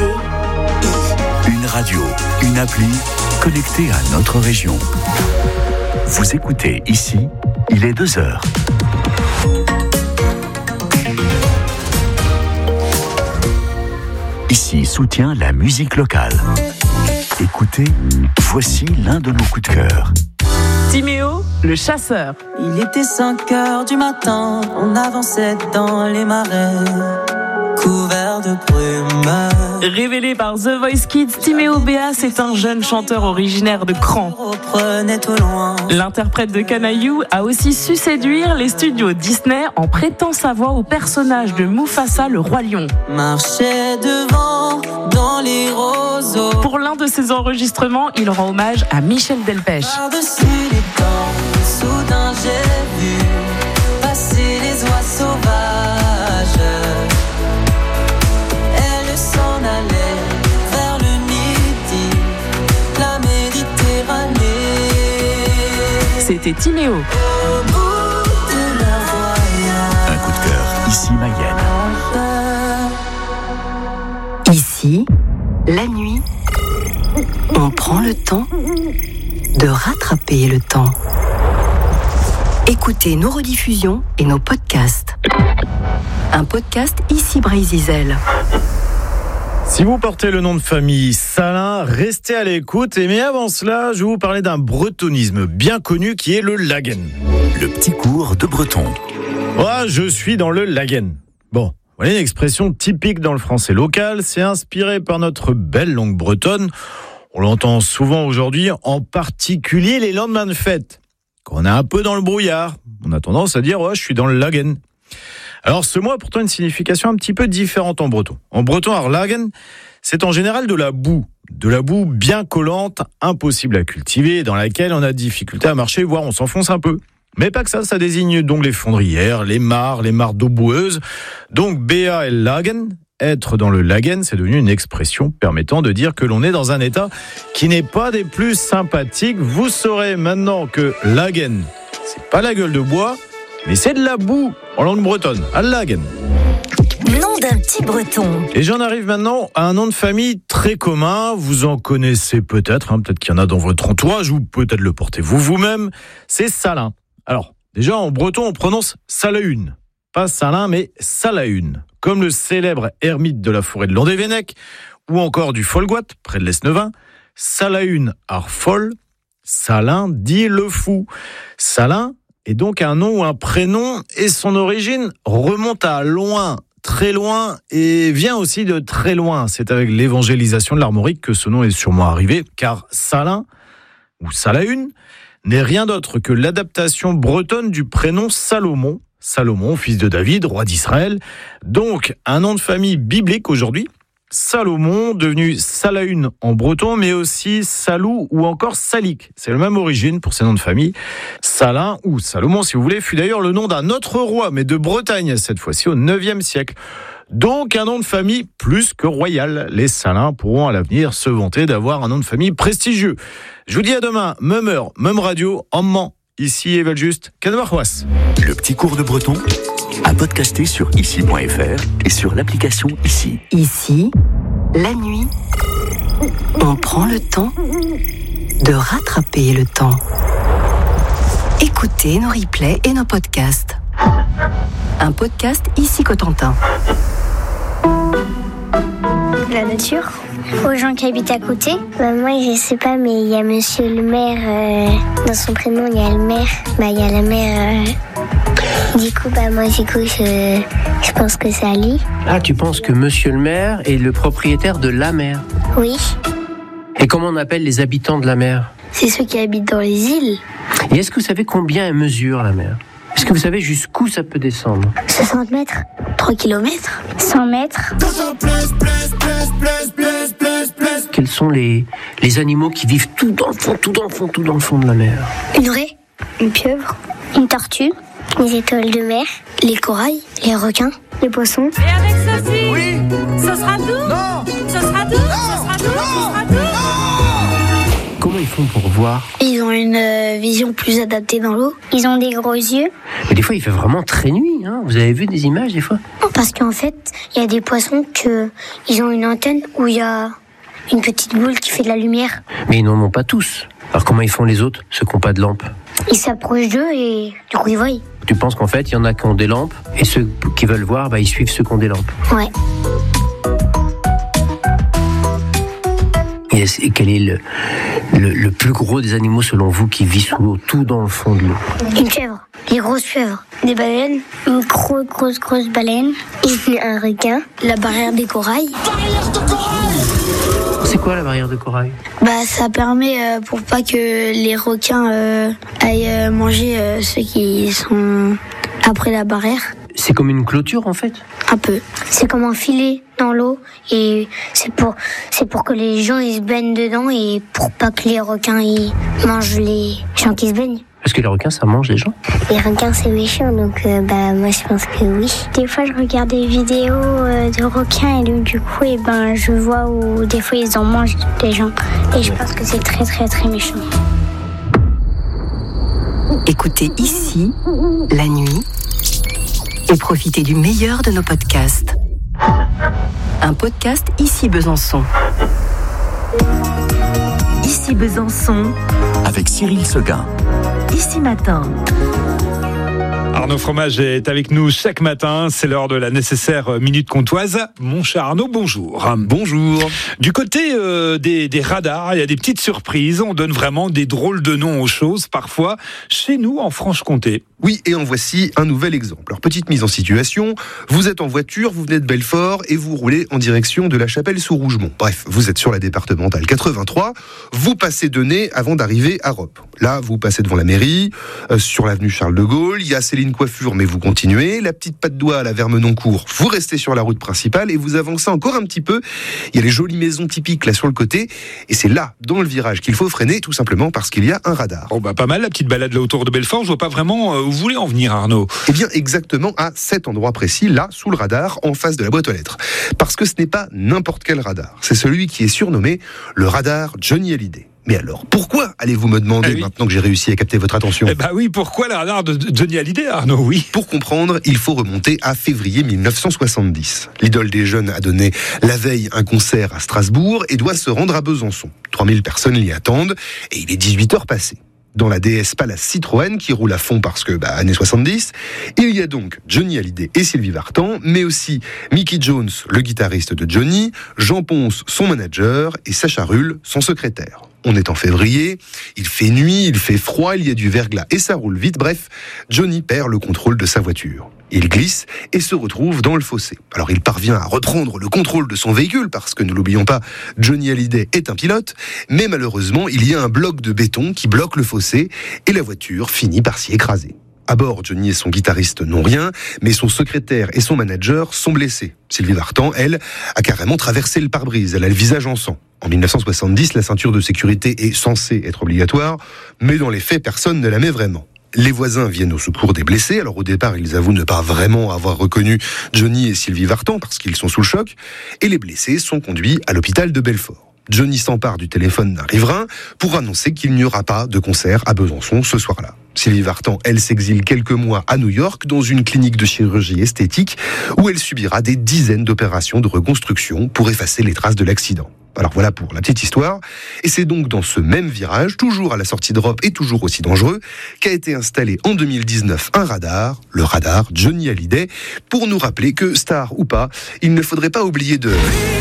écoutez Une radio, une appli, connectée à notre région. Vous écoutez ici, il est 2h. Ici soutient la musique locale. Écoutez, voici l'un de nos coups de cœur. Timéo, le chasseur. Il était 5h du matin, on avançait dans les marais, couverts de brume. Révélé par The Voice Kids, Timéo Béas est un jeune chanteur originaire de Cran. L'interprète de Canaillou a aussi su séduire les studios Disney en prêtant sa voix au personnage de Mufasa, le roi lion. Marchait devant dans les roseaux. Pour l'un de ses enregistrements, il rend hommage à Michel Delpech. Par-dessus les dents, soudain j'ai vu passer les oies sauvages. Elles s'en allaient vers le midi, la Méditerranée. C'était Timéo. Au bout de leur voyage. Un coup de cœur, ici Mayenne. Ici, la nuit, on prend le temps de rattraper le temps. Écoutez nos rediffusions et nos podcasts. Un podcast ici Brésil. Si vous portez le nom de famille Salin, restez à l'écoute. Mais avant cela, je vais vous parler d'un bretonisme bien connu qui est le lagen. Le petit cours de breton. Moi, je suis dans le lagen. Bon, voilà une expression typique dans le français local. C'est inspiré par notre belle langue bretonne. On l'entend souvent aujourd'hui, en particulier les lendemains de fête. Quand on est un peu dans le brouillard, on a tendance à dire « je suis dans le lagen ». Alors ce mot a pourtant une signification un petit peu différente en breton. En breton, alors lagen, c'est en général de la boue bien collante, impossible à cultiver, dans laquelle on a difficulté à marcher, voire on s'enfonce un peu. Mais pas que ça désigne donc les fondrières, les mares d'eau boueuse. Donc BA et lagen, être dans le lagen, c'est devenu une expression permettant de dire que l'on est dans un état qui n'est pas des plus sympathiques. Vous saurez maintenant que lagen, c'est pas la gueule de bois, mais c'est de la boue en langue bretonne, à lagen. Nom d'un petit breton. Et j'en arrive maintenant à un nom de famille très commun. Vous en connaissez peut-être, peut-être qu'il y en a dans votre entourage, ou peut-être le portez vous-même. C'est Salin. Alors, déjà en breton, on prononce Salaune. Pas Salin, mais Salaune. Comme le célèbre ermite de la forêt de Landévennec, ou encore du Folgoat, près de l'Esnevin. Salaune Arfol, Salin dit le fou. Salin est donc un nom ou un prénom, et son origine remonte à loin, très loin, et vient aussi de très loin. C'est avec l'évangélisation de l'Armorique que ce nom est sûrement arrivé, car Salin, ou Salaune, n'est rien d'autre que l'adaptation bretonne du prénom Salomon. Salomon, fils de David, roi d'Israël. Donc, un nom de famille biblique aujourd'hui. Salomon, devenu Salaune en breton, mais aussi Salou ou encore Salik. C'est la même origine pour ces noms de famille. Salin ou Salomon, si vous voulez, fut d'ailleurs le nom d'un autre roi, mais de Bretagne, cette fois-ci au 9e siècle. Donc, un nom de famille plus que royal. Les Salins pourront à l'avenir se vanter d'avoir un nom de famille prestigieux. Je vous dis à demain, même heure, même radio, en Mans. Ici Evel Just, Canvarrois. Le petit cours de breton, à podcaster sur ici.fr et sur l'application Ici. Ici, la nuit, on prend le temps de rattraper le temps. Écoutez nos replays et nos podcasts. Un podcast Ici Cotentin. La nature, aux gens qui habitent à côté. Moi, je sais pas, mais il y a monsieur le maire, dans son prénom, il y a le maire. Il y a la mère. Du coup, je pense que c'est à lui. Ah, tu penses que monsieur le maire est le propriétaire de la mer? Oui. Et comment on appelle les habitants de la mer? C'est ceux qui habitent dans les îles. Et est-ce que vous savez combien elle mesure, la mer? Est-ce que vous savez jusqu'où ça peut descendre? 60 mètres. 3 kilomètres. 100 mètres. Quels sont les animaux qui vivent tout dans le fond de la mer? Une raie. Une pieuvre. Une tortue. Les étoiles de mer. Les corails. Les requins. Les poissons. Et avec ceci, oui, ce sera tout. Non. Ce sera tout. Non. Ce sera tout. Non. Ce sera tout. Comment ils font pour voir? Ils ont une vision plus adaptée dans l'eau. Ils ont des gros yeux. Mais des fois, il fait vraiment très nuit. Hein. Vous avez vu des images des fois? Parce qu'en fait, il y a des poissons ils ont une antenne où il y a une petite boule qui fait de la lumière. Mais ils n'en ont pas tous. Alors comment ils font les autres, ceux qui n'ont pas de lampe? Ils s'approchent d'eux et du coup ils voient. Tu penses qu'en fait, il y en a qui ont des lampes et ceux qui veulent voir, ils suivent ceux qui ont des lampes? Ouais. Et quel est le plus gros des animaux selon vous qui vit sous l'eau, tout dans le fond de l'eau? Une chèvre, les grosses chèvres, des baleines, une grosse baleine, et un requin, la barrière des corails. C'est quoi la barrière de corail? Ça permet pour pas que les requins aillent manger ceux qui sont après la barrière. C'est comme une clôture en fait? Un peu. C'est comme un filet dans l'eau et c'est pour que les gens ils se baignent dedans et pour pas que les requins ils mangent les gens qui se baignent. Parce que les requins ça mange les gens? Les requins c'est méchant donc moi je pense que oui. Des fois je regarde des vidéos de requins et donc, du coup je vois où des fois ils en mangent des gens et je pense que c'est très très très méchant. Écoutez ici, la nuit, et profitez du meilleur de nos podcasts. Un podcast Ici Besançon. Ici Besançon. Avec Cyril Seguin. Ici Matin. Arnaud Fromage est avec nous chaque matin. C'est l'heure de la nécessaire minute comtoise. Mon cher Arnaud, bonjour. Bonjour. Du côté des radars, il y a des petites surprises. On donne vraiment des drôles de noms aux choses, parfois, chez nous, en Franche-Comté. Oui, et en voici un nouvel exemple. Alors, petite mise en situation. Vous êtes en voiture, vous venez de Belfort et vous roulez en direction de la Chapelle-sous-Rougemont. Bref, vous êtes sur la départementale 83. Vous passez Denay avant d'arriver à Roppe. Là, vous passez devant la mairie, sur l'avenue Charles de Gaulle. Il y a Céline Coiffure, mais vous continuez. La petite patte d'oie à la Vermenoncourt. Vous restez sur la route principale et vous avancez encore un petit peu. Il y a les jolies maisons typiques là sur le côté. Et c'est là, dans le virage, qu'il faut freiner, tout simplement parce qu'il y a un radar. Oh pas mal, la petite balade là autour de Belfort. Je vois pas vraiment où vous voulez en venir, Arnaud. Eh bien, exactement à cet endroit précis, là, sous le radar, en face de la boîte aux lettres. Parce que ce n'est pas n'importe quel radar. C'est celui qui est surnommé le radar Johnny Hallyday. Mais alors, pourquoi allez-vous me demander, maintenant que j'ai réussi à capter votre attention? Oui, pourquoi le radar de Johnny Hallyday, Arnaud? Oui. Pour comprendre, il faut remonter à février 1970. L'idole des jeunes a donné la veille un concert à Strasbourg et doit se rendre à Besançon. 3000 personnes l'y attendent et il est 18h passé. Dans la DS Palace Citroën qui roule à fond parce que, années 70, il y a donc Johnny Hallyday et Sylvie Vartan, mais aussi Mickey Jones, le guitariste de Johnny, Jean Ponce, son manager, et Sacha Rull, son secrétaire. On est en février, il fait nuit, il fait froid, il y a du verglas et ça roule vite. Bref, Johnny perd le contrôle de sa voiture. Il glisse et se retrouve dans le fossé. Alors il parvient à reprendre le contrôle de son véhicule parce que, ne l'oublions pas, Johnny Hallyday est un pilote, mais malheureusement, il y a un bloc de béton qui bloque le fossé et la voiture finit par s'y écraser. À bord, Johnny et son guitariste n'ont rien, mais son secrétaire et son manager sont blessés. Sylvie Vartan, elle, a carrément traversé le pare-brise, elle a le visage en sang. En 1970, la ceinture de sécurité est censée être obligatoire, mais dans les faits, personne ne la met vraiment. Les voisins viennent au secours des blessés. Alors au départ, ils avouent ne pas vraiment avoir reconnu Johnny et Sylvie Vartan parce qu'ils sont sous le choc. Et les blessés sont conduits à l'hôpital de Belfort. Johnny s'empare du téléphone d'un riverain pour annoncer qu'il n'y aura pas de concert à Besançon ce soir-là. Sylvie Vartan, elle, s'exile quelques mois à New York dans une clinique de chirurgie esthétique où elle subira des dizaines d'opérations de reconstruction pour effacer les traces de l'accident. Alors voilà pour la petite histoire. Et c'est donc dans ce même virage, toujours à la sortie d'Europe et toujours aussi dangereux, qu'a été installé en 2019 un radar, le radar Johnny Hallyday, pour nous rappeler que, star ou pas, il ne faudrait pas oublier de...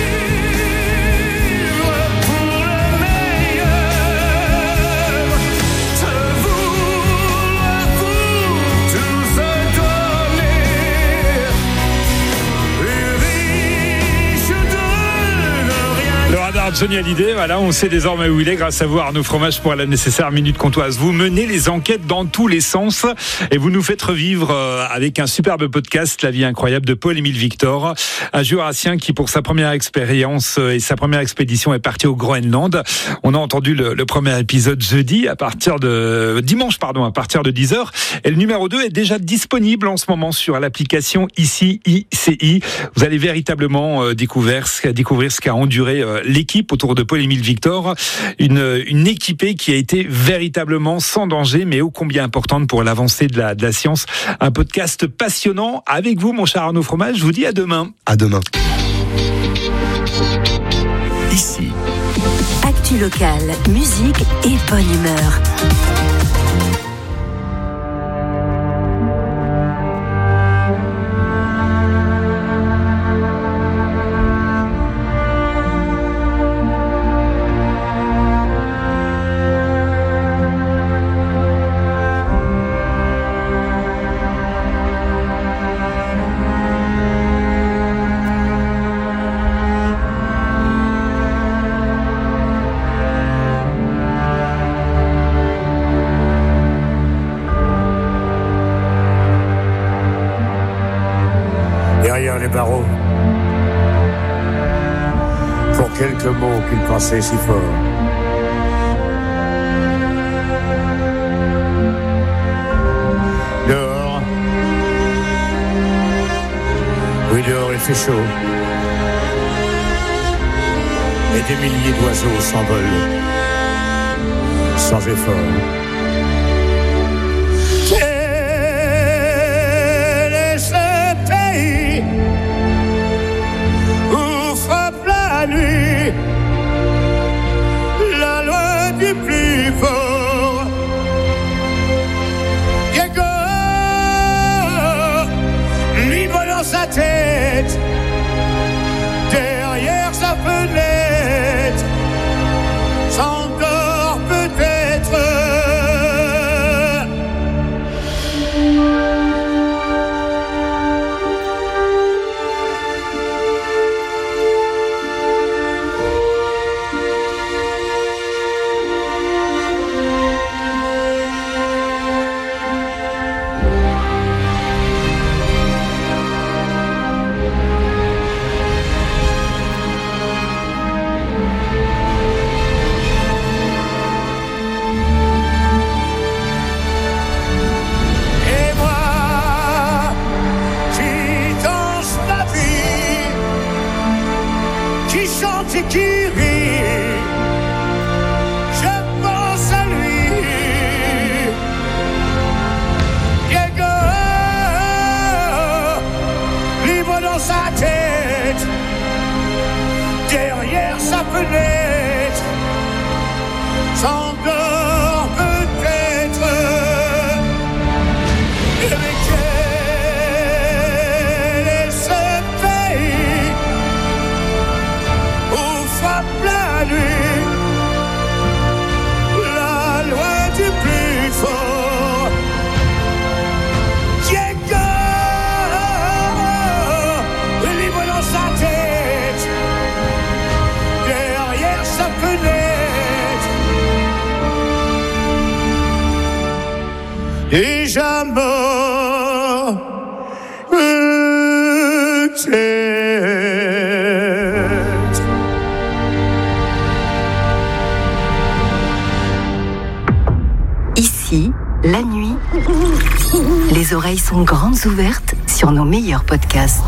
Johnny Hallyday, voilà, on sait désormais où il est grâce à vous, Arnaud Fromage, pour la nécessaire minute comtoise. Vous menez les enquêtes dans tous les sens et vous nous faites revivre avec un superbe podcast, La vie incroyable de Paul-Émile Victor, un jurassien qui, pour sa première expérience et sa première expédition, est parti au Groenland. On a entendu le premier épisode dimanche, à partir de 10h. Et le numéro 2 est déjà disponible en ce moment sur l'application ICI. Vous allez véritablement découvrir ce qu'a enduré l'équipe autour de Paul-Émile Victor, une équipée qui a été véritablement sans danger, mais ô combien importante pour l'avancée de la science. Un podcast passionnant avec vous, mon cher Arnaud Fromage. Je vous dis à demain. À demain. Ici. Actu locale, musique et bonne humeur. Derrière les barreaux, pour quelques mots qu'il pensait si fort. Dehors, oui dehors il fait chaud, et des milliers d'oiseaux s'envolent, sans effort. La loi du plus fort. Diego, libre dans sa tête, derrière sa fenêtre, s'endort peut-être. Et qui rit, je pense à lui. Diego, libre dans sa tête, derrière sa fenêtre, s'endort peut-être. Et avec elle et ce pays où frappe la nuit, la loi du plus fort. Diego, libre dans sa tête, derrière sa fenêtre, déjà mort peut-être. Ici, la nuit, les oreilles sont grandes ouvertes sur nos meilleurs podcasts.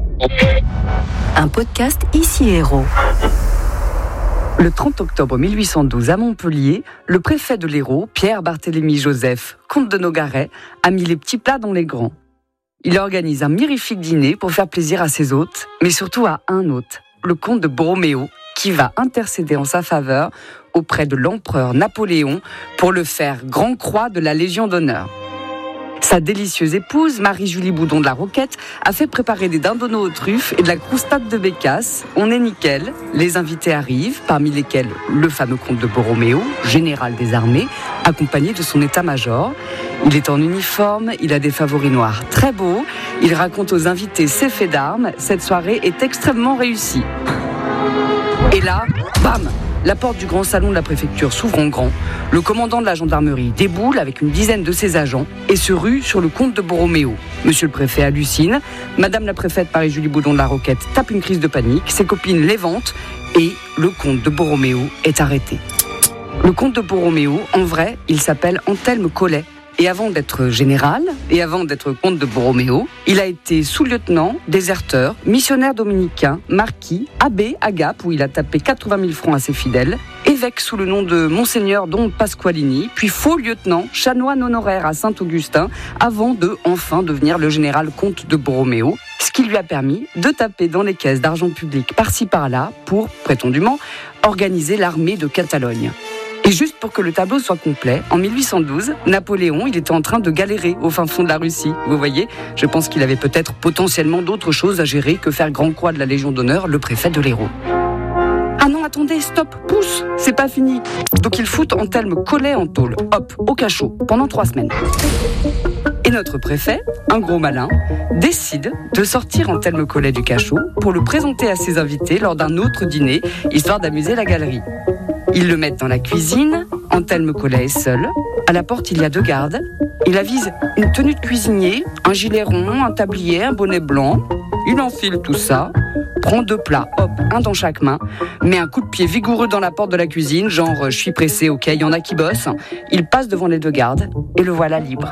Un podcast Ici Héros. Le 30 octobre 1812 à Montpellier, le préfet de l'Hérault, Pierre-Barthélemy Joseph, comte de Nogaret, a mis les petits plats dans les grands. Il organise un mirifique dîner pour faire plaisir à ses hôtes, mais surtout à un hôte, le comte de Borroméo, qui va intercéder en sa faveur auprès de l'empereur Napoléon pour le faire grand croix de la Légion d'honneur. Sa délicieuse épouse, Marie-Julie Boudon de la Roquette, a fait préparer des dindonneaux aux truffes et de la croustade de bécasse. On est nickel, les invités arrivent, parmi lesquels le fameux comte de Borroméo, général des armées, accompagné de son état-major. Il est en uniforme, il a des favoris noirs très beaux, il raconte aux invités ses faits d'armes, cette soirée est extrêmement réussie. Et là, bam! La porte du grand salon de la préfecture s'ouvre en grand. Le commandant de la gendarmerie déboule avec une dizaine de ses agents et se rue sur le comte de Borroméo. Monsieur le préfet hallucine. Madame la préfète Marie-Julie Boudon de la Roquette tape une crise de panique. Ses copines l'éventent et le comte de Borroméo est arrêté. Le comte de Borroméo, en vrai, il s'appelle Anthelme Collet. Et avant d'être général, et avant d'être comte de Borroméo, il a été sous-lieutenant, déserteur, missionnaire dominicain, marquis, abbé à Gap, où il a tapé 80 000 francs à ses fidèles, évêque sous le nom de Monseigneur Don Pasqualini, puis faux lieutenant, chanoine honoraire à Saint-Augustin, avant de enfin devenir le général comte de Borroméo, ce qui lui a permis de taper dans les caisses d'argent public par-ci par-là pour, prétendument, organiser l'armée de Catalogne. Et juste pour que le tableau soit complet, en 1812, Napoléon, il était en train de galérer au fin fond de la Russie. Vous voyez, je pense qu'il avait peut-être potentiellement d'autres choses à gérer que faire Grand Croix de la Légion d'honneur le préfet de l'Hérault. Ah non, attendez, stop, pousse, c'est pas fini. Donc il fout Anthelme Collet en tôle, hop, au cachot, pendant 3 semaines. Et notre préfet, un gros malin, décide de sortir Anthelme Collet du cachot pour le présenter à ses invités lors d'un autre dîner, histoire d'amuser la galerie. Ils le mettent dans la cuisine, Anthelme Collet est seul. À la porte, il y a 2 gardes. Il avise une tenue de cuisinier, un gilet rond, un tablier, un bonnet blanc. Il enfile tout ça, prend 2 plats, hop, un dans chaque main, met un coup de pied vigoureux dans la porte de la cuisine, genre je suis pressé, ok, il y en a qui bossent. Il passe devant les 2 gardes et le voilà libre.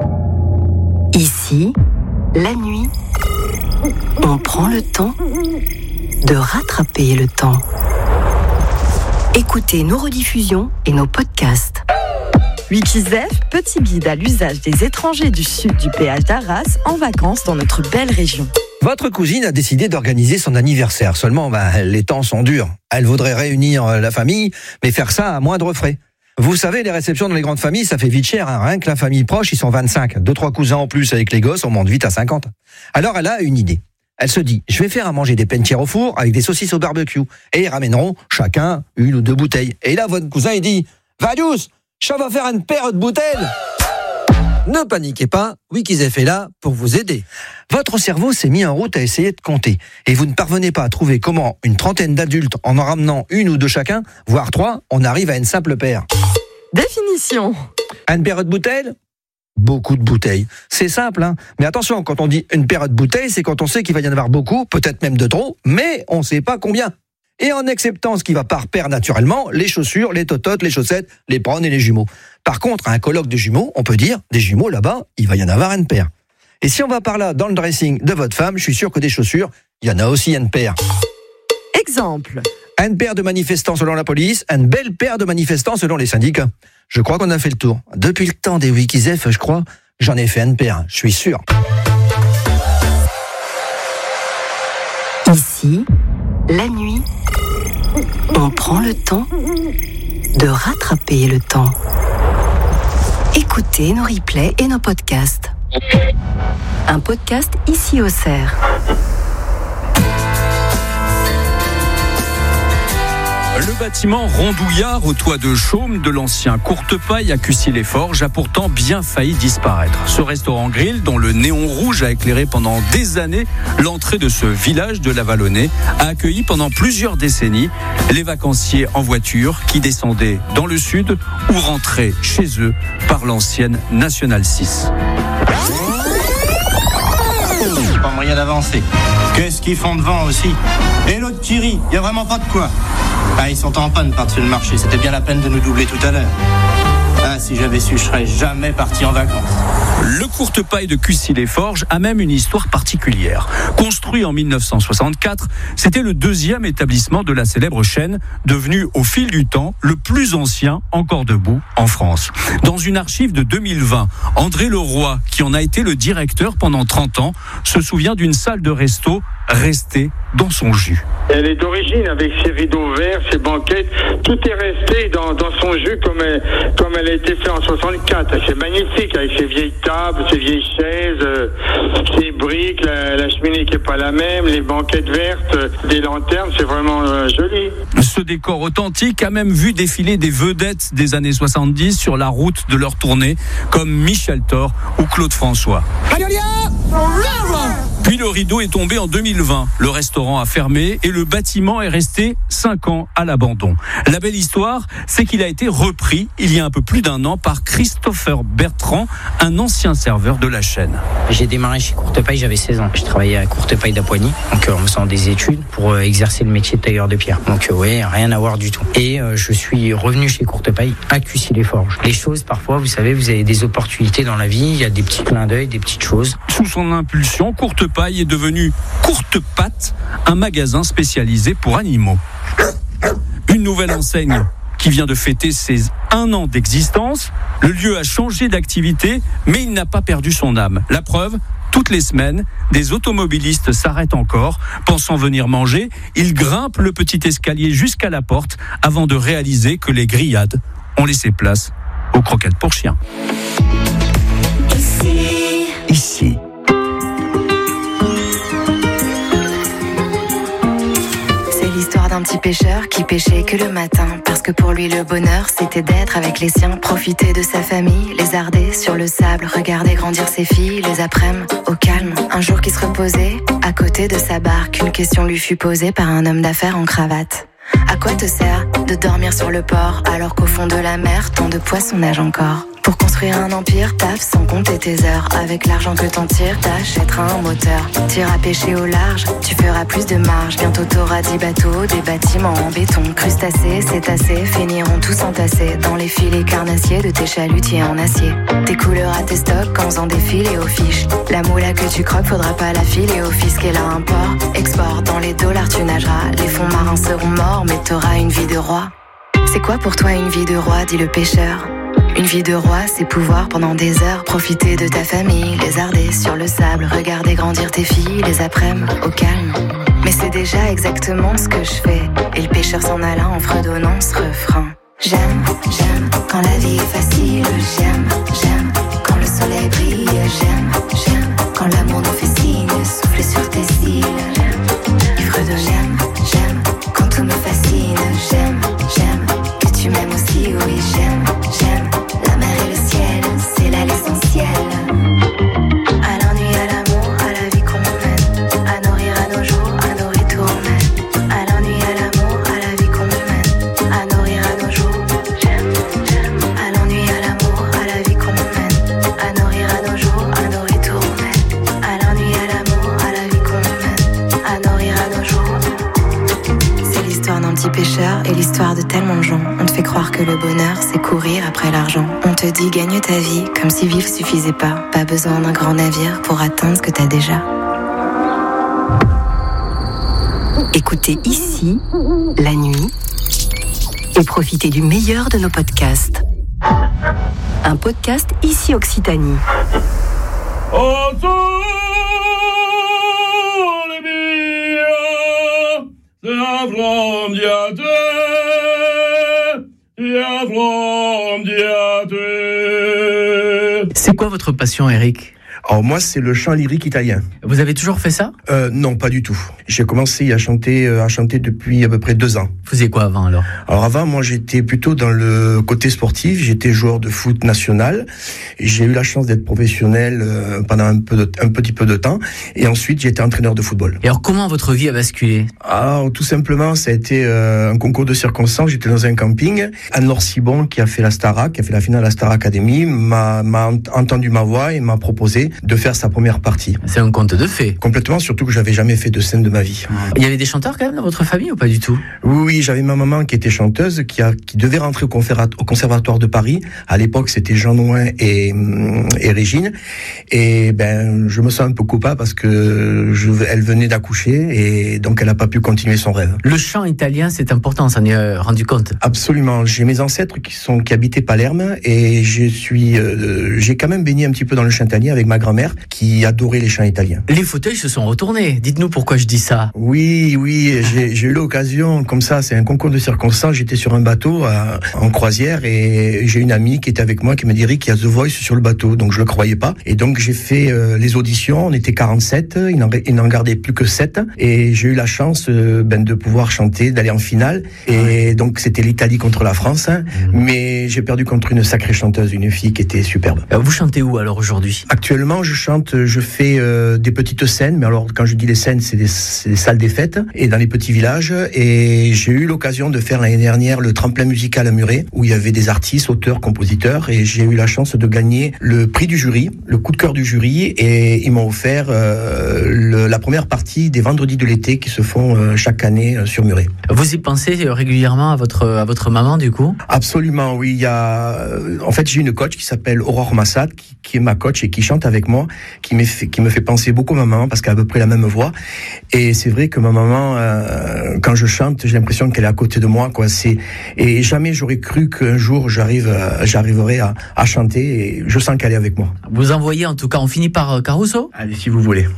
Ici, la nuit, on prend le temps de rattraper le temps. Écoutez nos rediffusions et nos podcasts. Wikizef, petit guide à l'usage des étrangers du sud du péage d'Arras en vacances dans notre belle région. Votre cousine a décidé d'organiser son anniversaire. Seulement, les temps sont durs. Elle voudrait réunir la famille, mais faire ça à moindre frais. Vous savez, les réceptions dans les grandes familles, ça fait vite cher. Rien que la famille proche, ils sont 25. 2-3 cousins en plus avec les gosses, on monte vite à 50. Alors, elle a une idée. Elle se dit, je vais faire à manger des pentières au four avec des saucisses au barbecue. Et ils ramèneront chacun 1 ou 2 bouteilles. Et là, votre cousin, il dit, Vadius, je vais faire une paire de bouteilles. Ne paniquez pas, Wikizef est là pour vous aider. Votre cerveau s'est mis en route à essayer de compter. Et vous ne parvenez pas à trouver comment une trentaine d'adultes, en ramenant 1 ou 2 chacun, voire 3, on arrive à une simple paire. Définition. Une paire de bouteilles ? Beaucoup de bouteilles. C'est simple, hein. Mais attention, quand on dit une paire de bouteilles, c'est quand on sait qu'il va y en avoir beaucoup, peut-être même de trop, mais on ne sait pas combien. Et en acceptant ce qui va par paire naturellement, les chaussures, les tototes, les chaussettes, les prônes et les jumeaux. Par contre, à un colloque de jumeaux, on peut dire, des jumeaux là-bas, il va y en avoir une paire. Et si on va par là dans le dressing de votre femme, je suis sûr que des chaussures, il y en a aussi une paire. Exemple. Une paire de manifestants selon la police, une belle paire de manifestants selon les syndicats. Je crois qu'on a fait le tour. Depuis le temps des Wikizef, je crois, j'en ai fait une paire, je suis sûr. Ici, la nuit, on prend le temps de rattraper le temps. Écoutez nos replays et nos podcasts. Un podcast ici au Cerf. Le bâtiment rondouillard au toit de chaume de l'ancien Courtepaille à Cussy-les-Forges a pourtant bien failli disparaître. Ce restaurant-grill, dont le néon rouge a éclairé pendant des années l'entrée de ce village de la Vallonnée, a accueilli pendant plusieurs décennies les vacanciers en voiture qui descendaient dans le sud ou rentraient chez eux par l'ancienne Nationale 6. Pas moyen d'avancer. Qu'est-ce qu'ils font devant aussi? Et l'autre Thierry, il n'y a vraiment pas de quoi. Ah, ils sont en panne par-dessus le marché. C'était bien la peine de nous doubler tout à l'heure. Ah, si j'avais su, je serais jamais parti en vacances. Le Courtepaille de Cussy-les-Forges a même une histoire particulière. Construit en 1964, c'était le 2e établissement de la célèbre chaîne, devenu au fil du temps le plus ancien encore debout en France. Dans une archive de 2020, André Leroy, qui en a été le directeur pendant 30 ans, se souvient d'une salle de resto restée dans son jus. Elle est d'origine avec ses rideaux verts, ses banquettes, tout est resté dans son jus comme elle a été faite en 64. C'est magnifique avec ses vieilles tables, ses vieilles chaises, ses briques, la cheminée qui est pas la même, les banquettes vertes, des lanternes, c'est vraiment joli. Ce décor authentique a même vu défiler des vedettes des années 70 sur la route de leur tournée, comme Michel Thor ou Claude François. Puis le rideau est tombé en 2020. Le restaurant a fermé et le bâtiment est resté 5 ans à l'abandon. La belle histoire, c'est qu'il a été repris il y a un peu plus d'1 an par Christopher Bertrand, un ancien serveur de la chaîne. J'ai démarré chez Courtepaille, j'avais 16 ans. Je travaillais à Courtepaille d'Apoigny, donc en faisant des études pour exercer le métier de tailleur de pierre. Donc ouais, rien à voir du tout. Et je suis revenu chez Courtepaille à Cussy-les-Forges. Les choses, parfois, vous savez, vous avez des opportunités dans la vie, il y a des petits clins d'œil, des petites choses. Sous son impulsion, Courtepaille est devenu Courtepatte, un magasin spécialisé pour animaux. Une nouvelle enseigne qui vient de fêter ses 1 an d'existence. Le lieu a changé d'activité, mais il n'a pas perdu son âme. La preuve, toutes les semaines, des automobilistes s'arrêtent encore. Pensant venir manger, ils grimpent le petit escalier jusqu'à la porte avant de réaliser que les grillades ont laissé place aux croquettes pour chiens. Ici. L'histoire d'un petit pêcheur qui pêchait que le matin, parce que pour lui le bonheur c'était d'être avec les siens, profiter de sa famille, lézarder sur le sable, regarder grandir ses filles, les après-midi au calme. Un jour qui se reposait à côté de sa barque, une question lui fut posée par un homme d'affaires en cravate. À quoi te sert de dormir sur le port alors qu'au fond de la mer tant de poissons nagent encore? Pour construire un empire, taffe sans compter tes heures. Avec l'argent que t'en tires, t'achèteras un moteur. T'iras pêcher au large, tu feras plus de marge. Bientôt t'auras 10 bateaux, des bâtiments en béton. Crustacés, cétacés, finiront tous entassés dans les filets carnassiers de tes chalutiers en acier. Tes couleurs à tes stocks en faisant défiler aux fiches. La moula que tu croques, faudra pas la filer au fisc. Et là, import, export, dans les dollars tu nageras. Les fonds marins seront morts, mais t'auras une vie de roi. C'est quoi pour toi une vie de roi, dit le pêcheur? Une vie de roi, c'est pouvoir pendant des heures profiter de ta famille, lézarder sur le sable, regarder grandir tes filles, les après-midi au calme. Mais c'est déjà exactement ce que je fais. Et le pêcheur s'en alla en fredonnant ce refrain. J'aime, j'aime quand la vie est facile. J'aime, j'aime quand le soleil brille. J'aime, j'aime quand l'amour nous fait signe, souffler sur tes cils. Il fredonne. J'aime, j'aime quand tout me fascine. J'aime, j'aime que tu m'aimes aussi, oui j'aime, j'aime. La mer et le ciel, c'est là l'essentiel. À l'ennui, à l'amour, à la vie qu'on mène, à nourrir à nos jours, à nos retournements. À l'ennui, à l'amour, à la vie qu'on mène, à nourrir à nos jours. J'aime, j'aime. À l'ennui, à l'amour, à la vie qu'on mène, à nourrir à nos jours, à nos retournements. À l'ennui, à l'amour, à la vie qu'on mène, à nourrir à nos jours. C'est l'histoire d'un petit pêcheur et l'histoire de tellement de gens. On te fait croire que le bonheur, c'est courir après l'argent. On te dit gagne ta vie, comme si vivre suffisait pas. Pas besoin d'un grand navire pour atteindre ce que t'as déjà. Écoutez ici, la nuit, et profitez du meilleur de nos podcasts. Un podcast Ici Occitanie. C'est quoi votre passion, Eric ? Alors moi, c'est le chant lyrique italien. Vous avez toujours fait ça ? Non, pas du tout. J'ai commencé à chanter depuis à peu près 2 ans. Vous faisiez quoi avant alors ? Alors avant, moi, j'étais plutôt dans le côté sportif. J'étais joueur de foot national. J'ai eu la chance d'être professionnel pendant un petit peu de temps. Et ensuite, j'ai été entraîneur de football. Et alors, comment votre vie a basculé ? Alors, tout simplement, ça a été un concours de circonstances. J'étais dans un camping. Anne-Laure Cibon, qui a fait la Starac, qui a fait la finale de la Star Academy, m'a entendu ma voix et m'a proposé de faire sa première partie. C'est un conte de fées. Complètement, surtout que j'avais jamais fait de scène de ma vie. Il y avait des chanteurs quand même dans votre famille ou pas du tout ? Oui, j'avais ma maman qui était chanteuse, qui devait rentrer au conservatoire de Paris. À l'époque, c'était Jean Nouin et Régine. Et je me sens un peu coupable parce que elle venait d'accoucher et donc elle n'a pas pu continuer son rêve. Le chant italien, c'est important, on s'en est rendu compte. Absolument. J'ai mes ancêtres qui habitaient Palerme et j'ai quand même baigné un petit peu dans le chant italien avec ma grand-mère qui adorait les chants italiens. Les fauteuils se sont retournés. Dites-nous pourquoi je dis ça. Oui, j'ai eu l'occasion, comme ça, c'est un concours de circonstances. J'étais sur un bateau en croisière et j'ai une amie qui était avec moi qui me dit Rick, il y a The Voice sur le bateau. Donc je le croyais pas. Et donc j'ai fait les auditions. On était 47. Il n'en gardait plus que 7. Et j'ai eu la chance de pouvoir chanter, d'aller en finale. Et donc c'était l'Italie contre la France. Mais j'ai perdu contre une sacrée chanteuse, une fille qui était superbe. Vous chantez où alors aujourd'hui ? Actuellement, quand je chante, je fais des petites scènes, mais alors quand je dis les scènes, c'est des salles des fêtes et dans les petits villages. Et j'ai eu l'occasion de faire l'année dernière le tremplin musical à Muret, où il y avait des artistes, auteurs, compositeurs, et j'ai eu la chance de gagner le prix du jury, le coup de cœur du jury, et ils m'ont offert la première partie des vendredis de l'été qui se font chaque année sur Muret. Vous y pensez régulièrement à votre maman du coup ? Absolument, oui. En fait, j'ai une coach qui s'appelle Aurore Massad, qui est ma coach et qui chante avec moi, qui me fait penser beaucoup à ma maman parce qu'elle a à peu près la même voix. Et c'est vrai que ma maman, quand je chante, j'ai l'impression qu'elle est à côté de moi, quoi. Et jamais j'aurais cru qu'un jour j'arriverais à chanter. Et je sens qu'elle est avec moi. Vous envoyez en tout cas, on finit par Caruso ? Allez, si vous voulez.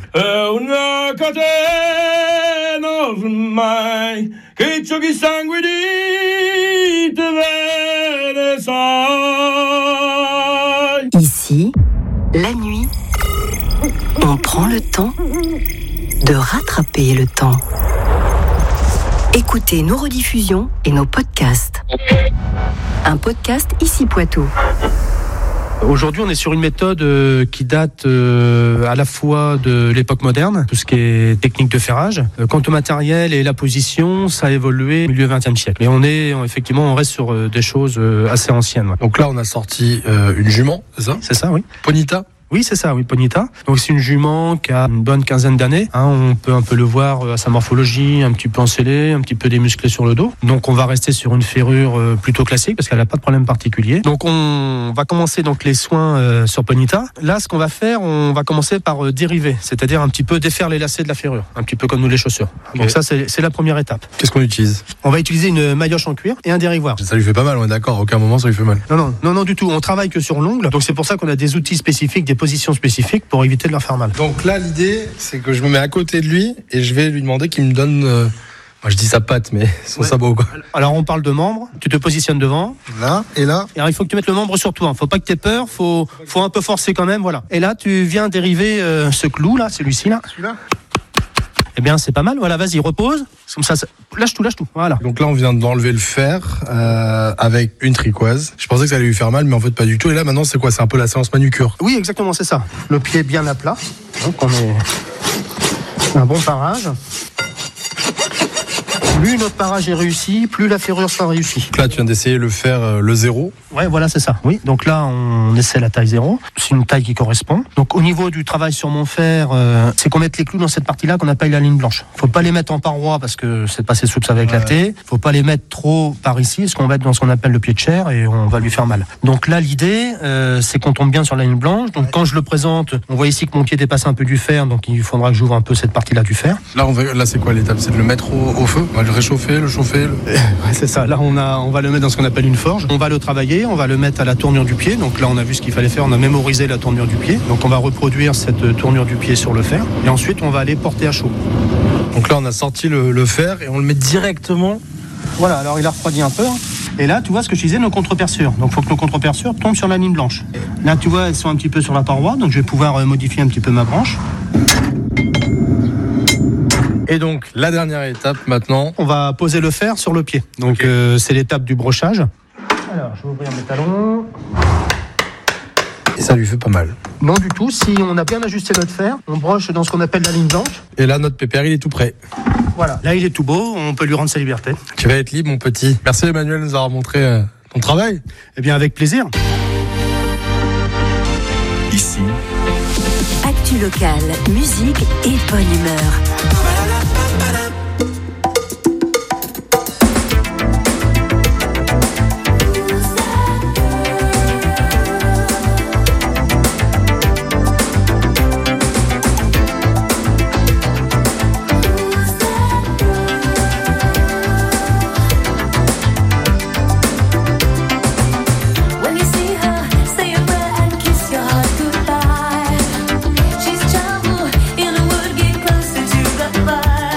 Ici, la nuit, on prend le temps de rattraper le temps. Écoutez nos rediffusions et nos podcasts. Un podcast Ici Poitou. Aujourd'hui, on est sur une méthode qui date à la fois de l'époque moderne, tout ce qui est technique de ferrage. Quant au matériel et la position, ça a évolué au milieu XXe siècle. Et on reste sur des choses assez anciennes. Ouais. Donc là, on a sorti une jument, c'est ça ? C'est ça, oui. Ponita ? Oui, c'est ça, oui, Ponita. Donc c'est une jument qui a une bonne quinzaine d'années. On peut un peu le voir à sa morphologie, un petit peu encellée, un petit peu démusclée sur le dos. Donc on va rester sur une ferrure plutôt classique parce qu'elle n'a pas de problème particulier. Donc on va commencer donc les soins sur Ponita. Là, ce qu'on va faire, on va commencer par dériver, c'est-à-dire un petit peu défaire les lacets de la ferrure, un petit peu comme nous les chaussures. Okay. Donc ça, c'est la première étape. Qu'est-ce qu'on utilise ? On va utiliser une maillotche en cuir et un dérivoire. Ça lui fait pas mal, on est d'accord, à aucun moment ça lui fait mal. Non, du tout. On travaille que sur l'ongle. Donc c'est pour ça qu'on a des outils spécifiques, des positions spécifiques pour éviter de leur faire mal. Donc là, l'idée, c'est que je me mets à côté de lui et je vais lui demander qu'il me donne, moi je dis sa patte, mais son sabot, quoi. Alors on parle de membre, tu te positionnes devant. Là, et là. Et alors, il faut que tu mettes le membre sur toi, faut pas que tu aies peur, faut un peu forcer quand même, voilà. Et là, tu viens dériver ce clou, là, celui-ci, là. Celui-là. Eh bien, c'est pas mal, voilà, vas-y, repose. Comme ça, lâche tout, voilà. Donc là, on vient d'enlever le fer avec une tricoise. Je pensais que ça allait lui faire mal, mais en fait, pas du tout. Et là, maintenant, c'est quoi ? C'est un peu la séance manucure. Oui, exactement, c'est ça. Le pied bien à plat. Donc, on est un bon parage. Plus notre parage est réussi, plus la ferrure sera réussie. Donc là, tu viens d'essayer le fer le 0. Ouais, voilà, c'est ça. Oui. Donc là, on essaie la taille 0. C'est une taille qui correspond. Donc au niveau du travail sur mon fer, c'est qu'on mette les clous dans cette partie-là qu'on appelle la ligne blanche. Faut pas les mettre en paroi parce que c'est pas assez souple, ça va éclater. Faut pas les mettre trop par ici, parce qu'on va être dans ce qu'on appelle le pied de chair et on va lui faire mal. Donc là, l'idée, c'est qu'on tombe bien sur la ligne blanche. Donc quand je le présente, on voit ici que mon pied dépasse un peu du fer, donc il faudra que j'ouvre un peu cette partie-là du fer. Là, c'est quoi l'étape ? C'est de le mettre au feu ? On va le réchauffer, le chauffer. Ouais, c'est ça. Là, on va le mettre dans ce qu'on appelle une forge. On va le travailler, on va le mettre à la tournure du pied. Donc là, on a vu ce qu'il fallait faire. On a mémorisé la tournure du pied. Donc on va reproduire cette tournure du pied sur le fer. Et ensuite, on va aller porter à chaud. Donc là, on a sorti le fer et on le met directement. Voilà. Alors il a refroidi un peu. Et là, tu vois ce que je disais, nos contre-perçures. Donc il faut que nos contre-perçures tombent sur la ligne blanche. Là, tu vois, elles sont un petit peu sur la paroi. Donc je vais pouvoir modifier un petit peu ma branche. Et donc, la dernière étape maintenant. On va poser le fer sur le pied. Donc, c'est l'étape du brochage. Alors, je vais ouvrir mes talons. Et ça lui fait pas mal. Non du tout. Si on a bien ajusté notre fer, on broche dans ce qu'on appelle la ligne blanche. Et là, notre pépère, il est tout prêt. Voilà. Là, il est tout beau. On peut lui rendre sa liberté. Tu vas être libre, mon petit. Merci Emmanuel de nous avoir montré ton travail. Eh bien, avec plaisir. Ici, actu locale, musique et bonne humeur. She's trouble in a wood, get closer to the fire.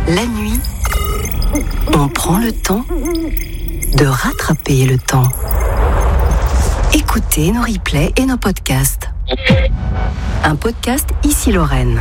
La nuit, on prend le temps de rattraper le temps. Écoutez nos replays et nos podcasts. Un podcast Ici Lorraine.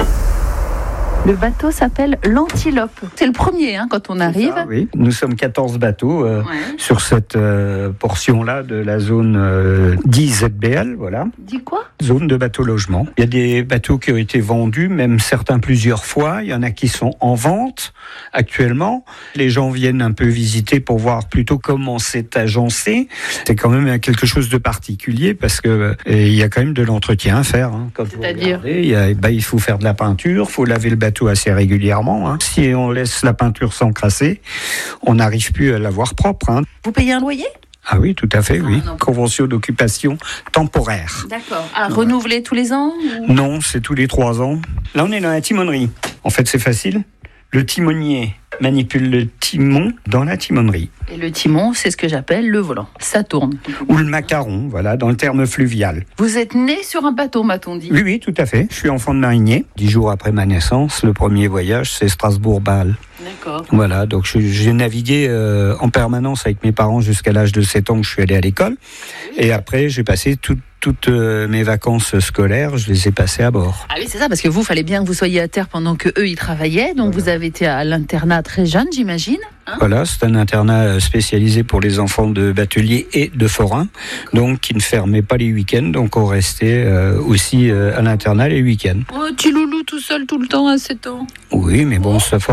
Le bateau s'appelle l'Antilope. C'est le premier quand on arrive. Ça, oui, nous sommes 14 bateaux sur cette portion-là de la zone 10 ZBL, voilà. Dis quoi ? Zone de bateau-logement. Il y a des bateaux qui ont été vendus, même certains plusieurs fois. Il y en a qui sont en vente actuellement. Les gens viennent un peu visiter pour voir plutôt comment c'est agencé. C'est quand même quelque chose de particulier parce que il y a quand même de l'entretien à faire. Quand c'est-à-dire il faut faire de la peinture, il faut laver le bateau assez régulièrement. Si on laisse la peinture s'encrasser, on n'arrive plus à l'avoir propre. Vous payez un loyer ? Ah oui, tout à fait, oui. Convention d'occupation temporaire. D'accord. Renouvelé tous les ans ou... Non, c'est tous les 3 ans. Là, on est dans la timonerie. En fait, c'est facile. Le timonier manipule le timon dans la timonerie. Et le timon, c'est ce que j'appelle le volant. Ça tourne. Ou le macaron, voilà, dans le terme fluvial. Vous êtes né sur un bateau, m'a-t-on dit ? Oui, tout à fait. Je suis enfant de marinier. 10 jours après ma naissance, le premier voyage, c'est Strasbourg-Bâle. D'accord. Voilà, donc j'ai navigué en permanence avec mes parents jusqu'à l'âge de 7 ans que je suis allé à l'école. Et après, j'ai passé toutes mes vacances scolaires, je les ai passées à bord. Ah oui, c'est ça, parce que vous, fallait bien que vous soyez à terre pendant que eux, ils travaillaient. Donc vous avez été à l'internat très jeune, j'imagine. Voilà, c'est un internat spécialisé pour les enfants de bateliers et de forains, donc qui ne fermait pas les week-ends, donc on restait aussi à l'internat les week-ends. Oh, petit loulou tout seul tout le temps à 7 ans. Oui, mais bon, ça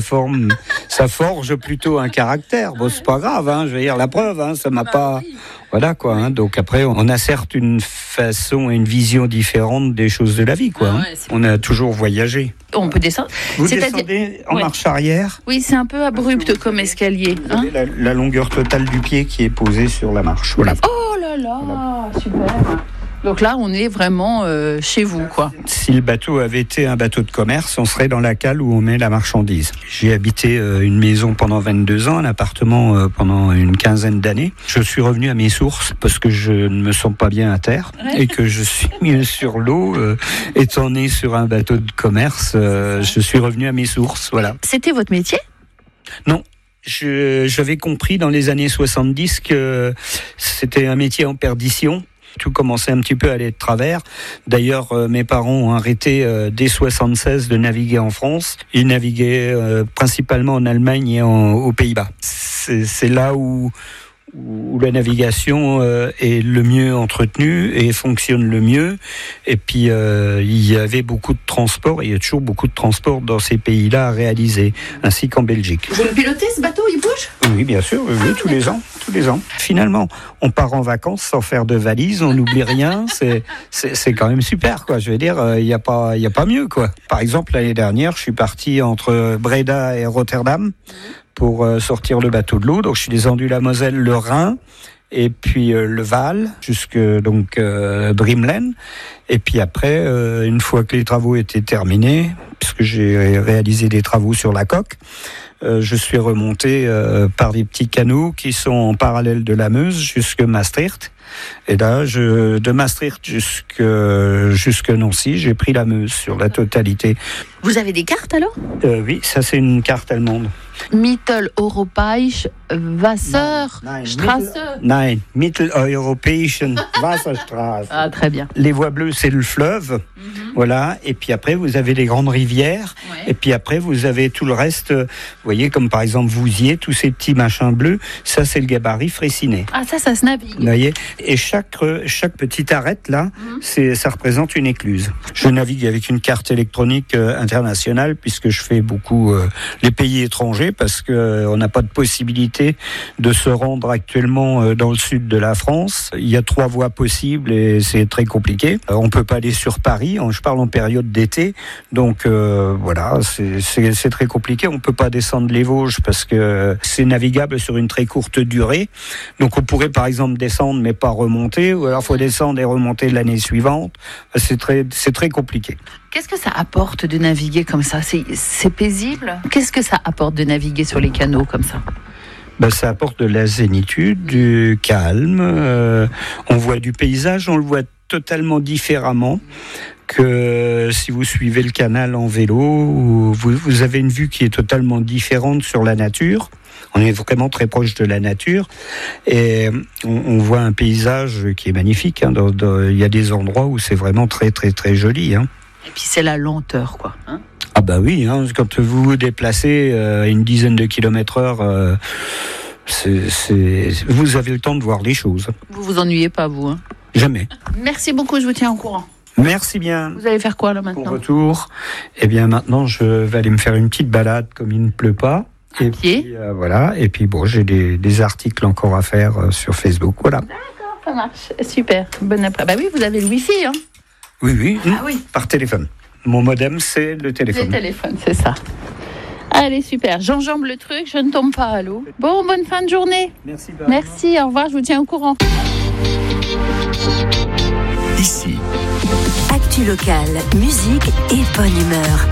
forge plutôt un caractère. Bon, c'est pas grave, je veux dire, la preuve, ça m'a pas... Oui. Voilà quoi. Donc après, on a certes une façon et une vision différente des choses de la vie, quoi. On a toujours voyagé. On peut descendre. Vous descendez en marche arrière. Oui, c'est un peu abrupt comme escalier. Vous avez la longueur totale du pied qui est posée sur la marche. Voilà. Oh là là, super. Donc là, on est vraiment chez vous, quoi. Si le bateau avait été un bateau de commerce, on serait dans la cale où on met la marchandise. J'ai habité une maison pendant 22 ans, un appartement pendant une quinzaine d'années. Je suis revenu à mes sources parce que je ne me sens pas bien à terre et que je suis mieux sur l'eau. Étant né sur un bateau de commerce, je suis revenu à mes sources, voilà. C'était votre métier ? Non. J'avais compris dans les années 70 que c'était un métier en perdition. Tout commençait un petit peu à aller de travers. D'ailleurs, mes parents ont arrêté dès 76 de naviguer en France. Ils naviguaient principalement en Allemagne et aux Pays-Bas. C'est là où la navigation est le mieux entretenue et fonctionne le mieux. Et puis, il y avait beaucoup de transports, et il y a toujours beaucoup de transports dans ces pays-là à réaliser, ainsi qu'en Belgique. Vous le pilotez, ce bateau, il bouge ? Oui, bien sûr, oui, tous les ans. Finalement, on part en vacances sans faire de valise, on n'oublie rien, c'est quand même super, quoi. Je veux dire, il y a pas mieux, quoi. Par exemple, l'année dernière, je suis parti entre Breda et Rotterdam pour sortir le bateau de l'eau. Donc, je suis descendu la Moselle, le Rhin, et puis le Vaal, jusque donc Brimelen. Et puis après, une fois que les travaux étaient terminés, puisque j'ai réalisé des travaux sur la coque, je suis remonté par des petits canaux qui sont en parallèle de la Meuse jusque Maastricht. Et là, de Maastricht jusque Nancy, j'ai pris la Meuse sur la totalité. Vous avez des cartes alors ? Oui, ça c'est une carte allemande. Mitteleuropäische Wasserstraße. Nein, Mitteleuropäische Wasserstraße. Ah, très bien. Les voies bleues, c'est le fleuve. Voilà. Et puis après, vous avez les grandes rivières. Ouais. Et puis après, vous avez tout le reste. Vous voyez, comme par exemple Vouziers, tous ces petits machins bleus. Ça, c'est le gabarit Fraissinet. Ah, ça se navigue. Vous voyez ? Et chaque petite arête, là, ça représente une écluse. Je navigue avec une carte électronique internationale, puisque je fais beaucoup les pays étrangers, parce qu'on n'a pas de possibilité de se rendre actuellement dans le sud de la France. Il y a 3 voies possibles et c'est très compliqué. On peut pas aller sur Paris, je parle en période d'été, donc voilà, c'est très compliqué. On peut pas descendre les Vosges parce que c'est navigable sur une très courte durée. Donc on pourrait par exemple descendre mais pas remonter, ou alors faut descendre et remonter l'année suivante. C'est très compliqué. Qu'est-ce que ça apporte de naviguer comme ça ? C'est paisible ? Qu'est-ce que ça apporte de naviguer sur les canaux comme ça ? Ça apporte de la zénitude, du calme. On voit du paysage, on le voit totalement différemment que si vous suivez le canal en vélo, vous avez une vue qui est totalement différente sur la nature. On est vraiment très proche de la nature et on voit un paysage qui est magnifique. Hein. Il y a des endroits où c'est vraiment très très très joli. Hein. Et puis c'est la lenteur, quoi. Hein, ah bah oui, hein, quand vous vous déplacez à une dizaine de kilomètres/heure, vous avez le temps de voir les choses. Vous vous ennuyez pas, vous, hein? Jamais. Merci beaucoup, je vous tiens au courant. Merci bien. Vous allez faire quoi là maintenant? Pour retour, eh bien maintenant je vais aller me faire une petite balade comme il ne pleut pas. Et puis, voilà. Et puis bon, j'ai des articles encore à faire sur Facebook. Voilà. D'accord, ça marche. Super. Bonne après. Bah oui, vous avez le Wi-Fi, hein? Oui. Ah oui. Par téléphone. Mon modem, c'est le téléphone. Le téléphone, c'est ça. Allez, super. J'enjambe le truc, je ne tombe pas à l'eau. Bon, bonne fin de journée. Merci. Merci, au revoir, je vous tiens au courant. Ici. Actu locale, musique et bonne humeur.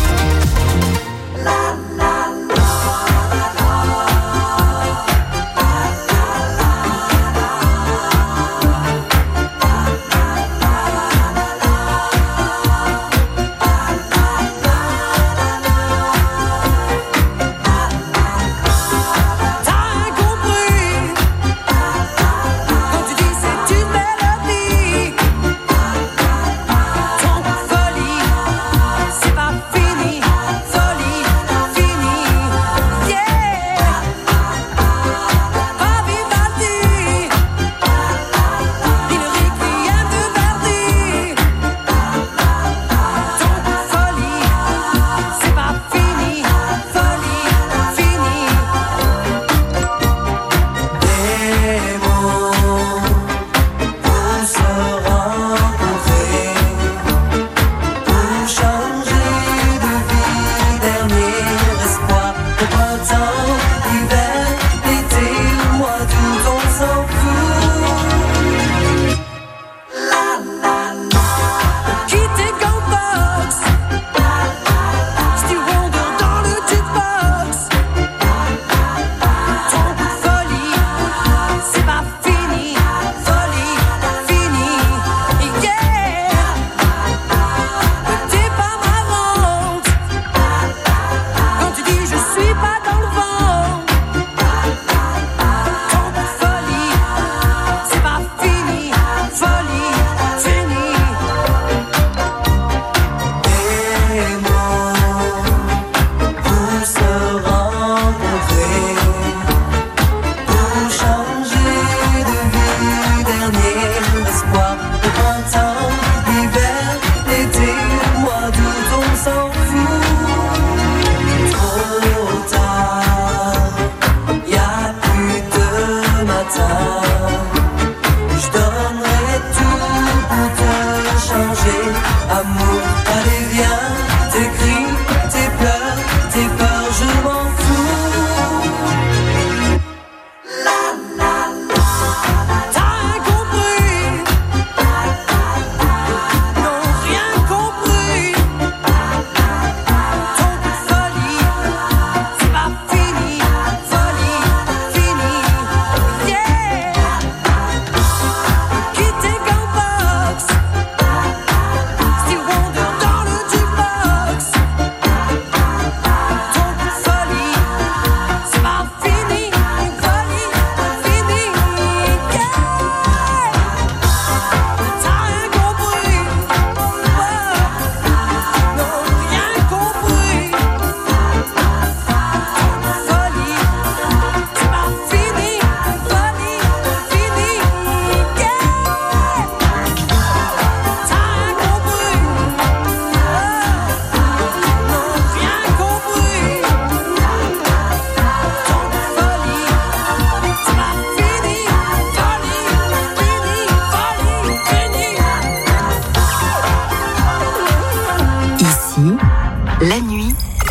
La nuit,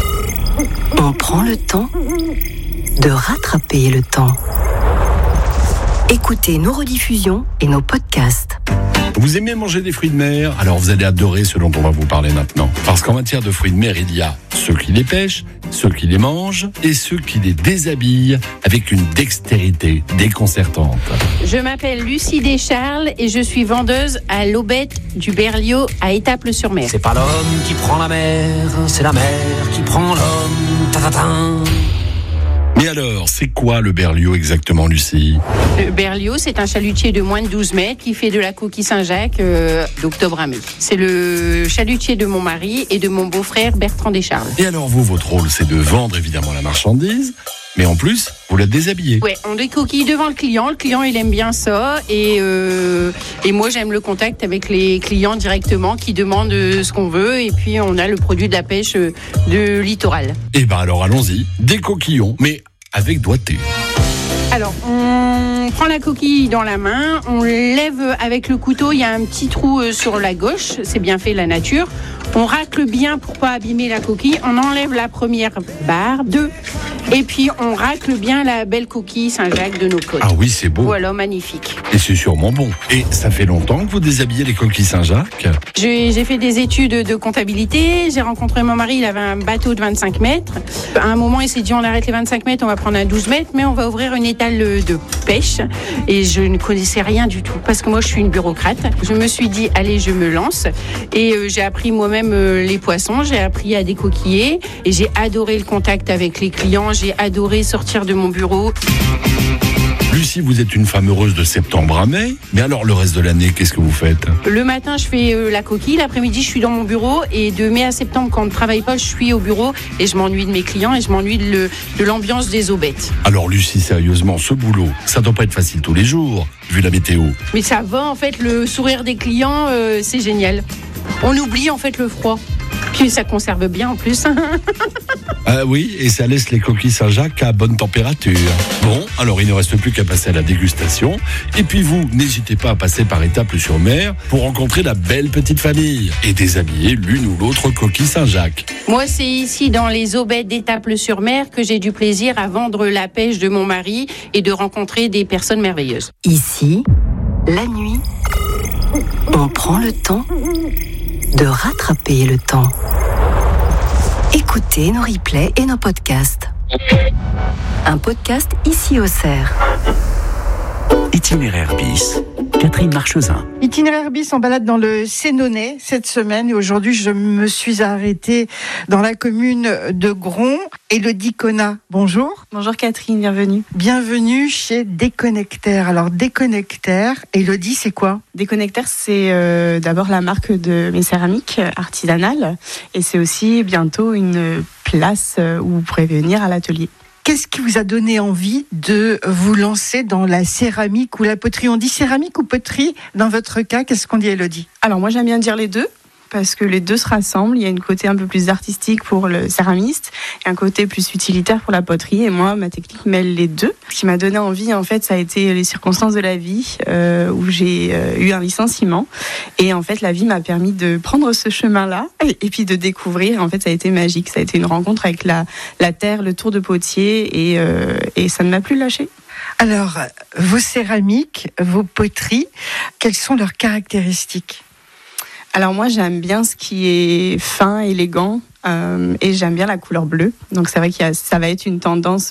on prend le temps de rattraper le temps. Écoutez nos rediffusions et nos podcasts. Vous aimez manger des fruits de mer? Alors vous allez adorer ce dont on va vous parler maintenant. Parce qu'en matière de fruits de mer, il y a ceux qui les pêchent, ceux qui les mangent et ceux qui les déshabillent avec une dextérité déconcertante. Je m'appelle Lucie Descharles et je suis vendeuse à l'Aubette du Berlioz à Étaples-sur-Mer. C'est pas l'homme qui prend la mer, c'est la mer qui prend l'homme. Ta-ta-ta. Mais alors, c'est quoi le berliot exactement, Lucie? Le Berlioz, c'est un chalutier de moins de 12 mètres qui fait de la coquille Saint-Jacques d'octobre à mai. C'est le chalutier de mon mari et de mon beau-frère Bertrand Descharles. Et alors vous, votre rôle, c'est de vendre évidemment la marchandise, mais en plus, vous la déshabillez. Ouais, on décoquille devant le client. Le client, il aime bien ça. Et moi, j'aime le contact avec les clients directement qui demandent ce qu'on veut. Et puis, on a le produit de la pêche de littoral. Eh ben alors, allons-y. Décoquillons, mais avec doigté. Alors, on prend la coquille dans la main. On lève avec le couteau. Il y a un petit trou sur la gauche. C'est bien fait, la nature. On racle bien pour pas abîmer la coquille. On enlève la première barre, 2. Et puis, on racle bien la belle coquille Saint-Jacques de nos côtes. Ah oui, c'est beau. Voilà, magnifique. Et c'est sûrement bon. Et ça fait longtemps que vous déshabillez les coquilles Saint-Jacques? J'ai fait des études de comptabilité. J'ai rencontré mon mari, il avait un bateau de 25 mètres. À un moment, il s'est dit, on arrête les 25 mètres, on va prendre un 12 mètres, mais on va ouvrir une étale de pêche. Et je ne connaissais rien du tout, parce que moi, je suis une bureaucrate. Je me suis dit, allez, je me lance. Et j'ai appris moi-même les poissons, j'ai appris à décoquiller. Et j'ai adoré le contact avec les clients. J'ai adoré sortir de mon bureau. Lucie, vous êtes une femme heureuse de septembre à mai. Mais alors, le reste de l'année, qu'est-ce que vous faites? Le matin, je fais la coquille. L'après-midi, je suis dans mon bureau. Et de mai à septembre, quand on ne travaille pas, je suis au bureau. Et je m'ennuie de mes clients et je m'ennuie de l'ambiance des aubettes. Alors, Lucie, sérieusement, ce boulot, ça doit pas être facile tous les jours, vu la météo. Mais ça va, en fait, le sourire des clients, c'est génial. On oublie, en fait, le froid. Puis ça conserve bien, en plus. Ah oui, et ça laisse les coquilles Saint-Jacques à bonne température. Bon, alors il ne reste plus qu'à passer à la dégustation. Et puis vous, n'hésitez pas à passer par Étaples-sur-Mer pour rencontrer la belle petite famille et déshabiller l'une ou l'autre coquille Saint-Jacques. Moi, c'est ici, dans les aubettes d'Étaples-sur-Mer, que j'ai du plaisir à vendre la pêche de mon mari et de rencontrer des personnes merveilleuses. Ici, la nuit, on prend le temps de rattraper le temps. Écoutez nos replays et nos podcasts. Un podcast ici au Cerf. Itinéraire bis, Catherine Marchesin. Itinéraire bis en balade dans le Sénonais cette semaine. Et aujourd'hui, je me suis arrêtée dans la commune de Gron. Élodie Connat, bonjour. Bonjour Catherine, bienvenue. Bienvenue chez Déconnectaire. Alors Déconnectaire, Élodie, c'est quoi? Déconnectaire, c'est d'abord la marque de mes céramiques artisanales. Et c'est aussi bientôt une place où vous pourrez venir à l'atelier. Qu'est-ce qui vous a donné envie de vous lancer dans la céramique ou la poterie? On dit céramique ou poterie dans votre cas? Qu'est-ce qu'on dit, Élodie? Alors moi j'aime bien dire les deux, parce que les deux se rassemblent. Il y a une côté un peu plus artistique pour le céramiste et un côté plus utilitaire pour la poterie. Et moi, ma technique mêle les deux. Ce qui m'a donné envie, en fait, ça a été les circonstances de la vie où j'ai eu un licenciement. Et en fait, la vie m'a permis de prendre ce chemin-là et puis de découvrir. En fait, ça a été magique. Ça a été une rencontre avec la terre, le tour de potier et ça ne m'a plus lâché. Alors, vos céramiques, vos poteries, quelles sont leurs caractéristiques? Alors moi j'aime bien ce qui est fin, élégant et j'aime bien la couleur bleue. Donc c'est vrai que ça va être une tendance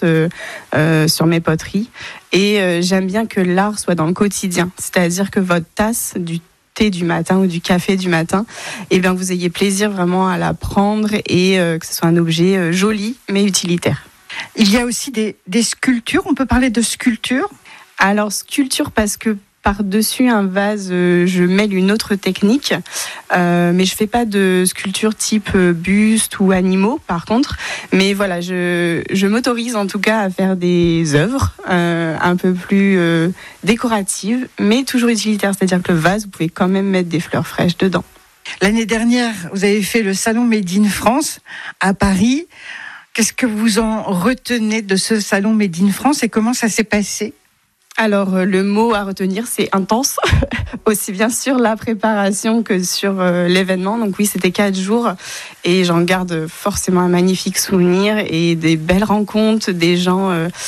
sur mes poteries. Et j'aime bien que l'art soit dans le quotidien. C'est-à-dire que votre tasse du thé du matin ou du café du matin, eh bien vous ayez plaisir vraiment à la prendre et que ce soit un objet joli mais utilitaire. Il y a aussi des sculptures. On peut parler de sculpture? Alors sculpture parce que par-dessus un vase, je mêle une autre technique, mais je fais pas de sculpture type buste ou animaux, par contre. Mais voilà, je m'autorise en tout cas à faire des œuvres un peu plus décoratives, mais toujours utilitaires. C'est-à-dire que le vase, vous pouvez quand même mettre des fleurs fraîches dedans. L'année dernière, vous avez fait le salon Made in France à Paris. Qu'est-ce que vous en retenez de ce salon Made in France et comment ça s'est passé? Alors, le mot à retenir, c'est intense, aussi bien sur la préparation que sur l'événement. Donc oui, c'était 4 jours et j'en garde forcément un magnifique souvenir et des belles rencontres, des gens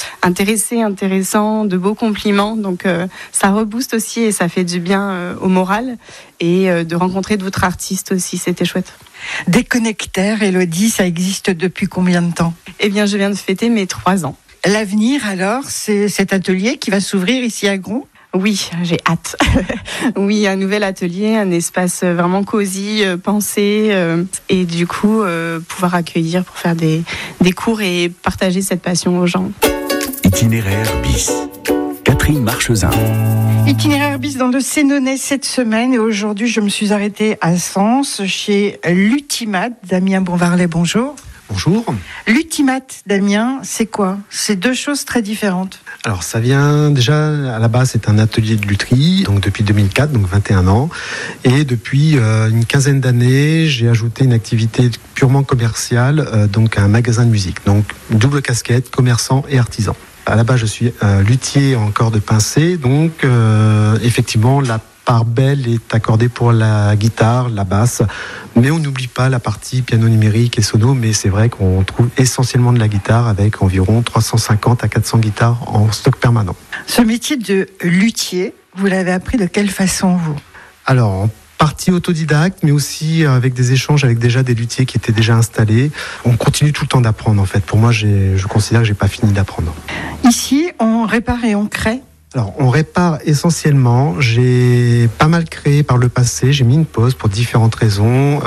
intéressants, de beaux compliments. Donc ça rebooste aussi et ça fait du bien au moral et de rencontrer d'autres artistes aussi, c'était chouette. Déconnectaire, Élodie, ça existe depuis combien de temps ? Eh bien, je viens de fêter mes 3 ans. L'avenir, alors, c'est cet atelier qui va s'ouvrir ici à Gron ? Oui, j'ai hâte. Oui, un nouvel atelier, un espace vraiment cosy, pensé, et du coup, pouvoir accueillir pour faire des cours et partager cette passion aux gens. Itinéraire bis. Catherine Marchesin. Itinéraire bis dans le Sénonais cette semaine et aujourd'hui, je me suis arrêtée à Sens chez l'Ultimat. Damien Bonvarlet, bonjour. Bonjour. L'Ultimat, Damien, c'est quoi ? C'est 2 choses très différentes. Alors ça vient déjà, à la base c'est un atelier de lutherie, donc depuis 2004, donc 21 ans. Et depuis une quinzaine d'années, j'ai ajouté une activité purement commerciale, donc un magasin de musique. Donc double casquette, commerçant et artisan. À la base je suis luthier en cordes pincées, donc effectivement la part belle est accordée pour la guitare, la basse, mais on n'oublie pas la partie piano numérique et sono, mais c'est vrai qu'on trouve essentiellement de la guitare avec environ 350 à 400 guitares en stock permanent. Ce métier de luthier, vous l'avez appris de quelle façon, vous ? Alors, en partie autodidacte, mais aussi avec des échanges avec déjà des luthiers qui étaient déjà installés. On continue tout le temps d'apprendre, en fait. Pour moi, je considère que j'ai pas fini d'apprendre. Ici, on répare et on crée ? Alors, on répare essentiellement. J'ai pas mal créé par le passé. J'ai mis une pause pour différentes raisons.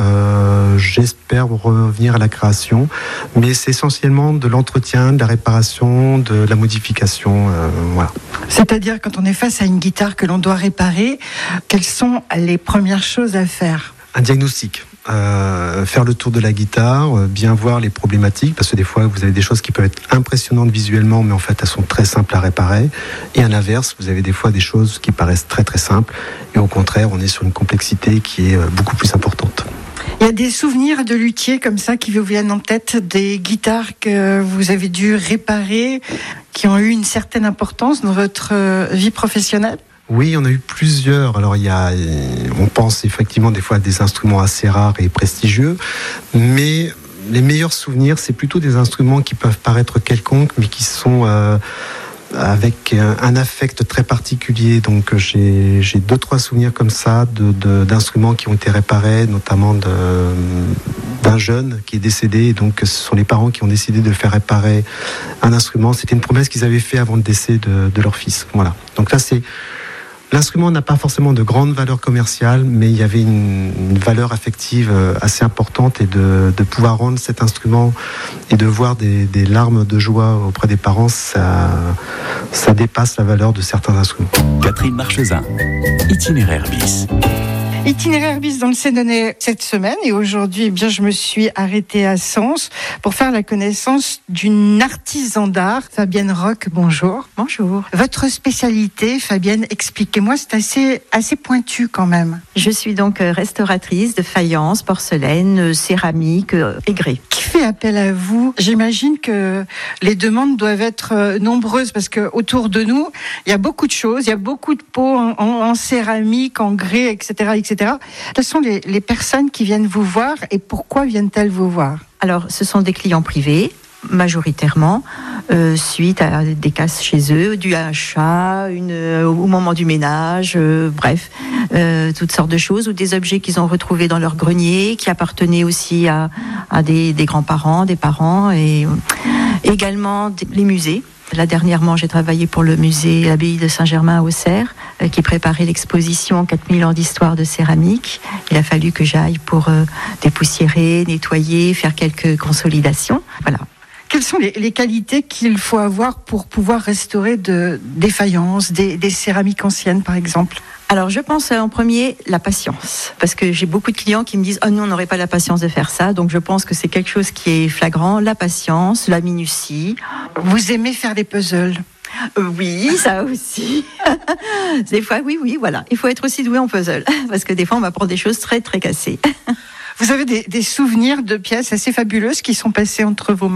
J'espère revenir à la création. Mais c'est essentiellement de l'entretien, de la réparation, de la modification. Voilà. C'est-à-dire, quand on est face à une guitare que l'on doit réparer, quelles sont les premières choses à faire ? Un diagnostic. Faire le tour de la guitare, bien voir les problématiques, parce que des fois vous avez des choses qui peuvent être impressionnantes visuellement, mais en fait elles sont très simples à réparer. Et à l'inverse, vous avez des fois des choses qui paraissent très très simples, et au contraire, on est sur une complexité qui est beaucoup plus importante. Il y a des souvenirs de luthier comme ça qui vous viennent en tête, des guitares que vous avez dû réparer, qui ont eu une certaine importance dans votre vie professionnelle ? Oui, on a eu plusieurs. Alors, on pense effectivement des fois à des instruments assez rares et prestigieux, mais les meilleurs souvenirs, c'est plutôt des instruments qui peuvent paraître quelconques, mais qui sont avec un affect très particulier. Donc, j'ai 2-3 souvenirs comme ça d'instruments qui ont été réparés, notamment d'un jeune qui est décédé. Et donc, ce sont les parents qui ont décidé de faire réparer un instrument. C'était une promesse qu'ils avaient faite avant le décès de leur fils. Voilà. Donc là, l'instrument n'a pas forcément de grande valeur commerciale, mais il y avait une valeur affective assez importante, et de pouvoir rendre cet instrument et de voir des larmes de joie auprès des parents, ça dépasse la valeur de certains instruments. Catherine Marchesin, Itinéraire bis. Itinéraire bis dans le Sénonais cette semaine, et aujourd'hui, eh bien, je me suis arrêtée à Sens pour faire la connaissance d'une artisan d'art, Fabienne Roch. Bonjour. Bonjour. Votre spécialité, Fabienne, expliquez-moi, c'est assez pointu quand même. Je suis donc restauratrice de faïence, porcelaine, céramique et grès. Qui fait appel à vous ? J'imagine que les demandes doivent être nombreuses, parce que autour de nous, il y a beaucoup de choses, il y a beaucoup de pots en céramique, en grès, etc., etc. Quelles sont les personnes qui viennent vous voir et pourquoi viennent-elles vous voir ? Alors, ce sont des clients privés, majoritairement, suite à des casses chez eux, du achat, au moment du ménage, bref, toutes sortes de choses, ou des objets qu'ils ont retrouvés dans leur grenier, qui appartenaient aussi à des grands-parents, des parents, et également les musées. Là, dernièrement, j'ai travaillé pour le musée l'abbaye de Saint-Germain à Auxerre, qui préparait l'exposition 4000 ans d'histoire de céramique. Il a fallu que j'aille pour dépoussiérer, nettoyer, faire quelques consolidations. Voilà. Quelles sont les qualités qu'il faut avoir pour pouvoir restaurer des faïences, des céramiques anciennes, par exemple ? Alors, je pense en premier la patience, parce que j'ai beaucoup de clients qui me disent « Oh, nous, on n'aurait pas la patience de faire ça ». Donc, je pense que c'est quelque chose qui est flagrant, la patience, la minutie. Vous aimez faire des puzzles ? Oui, ça aussi. Des fois, oui, voilà. Il faut être aussi doué en puzzle, parce que des fois, on m'apprend des choses très, très cassées. Vous avez des souvenirs de pièces assez fabuleuses qui sont passées entre vos mains ?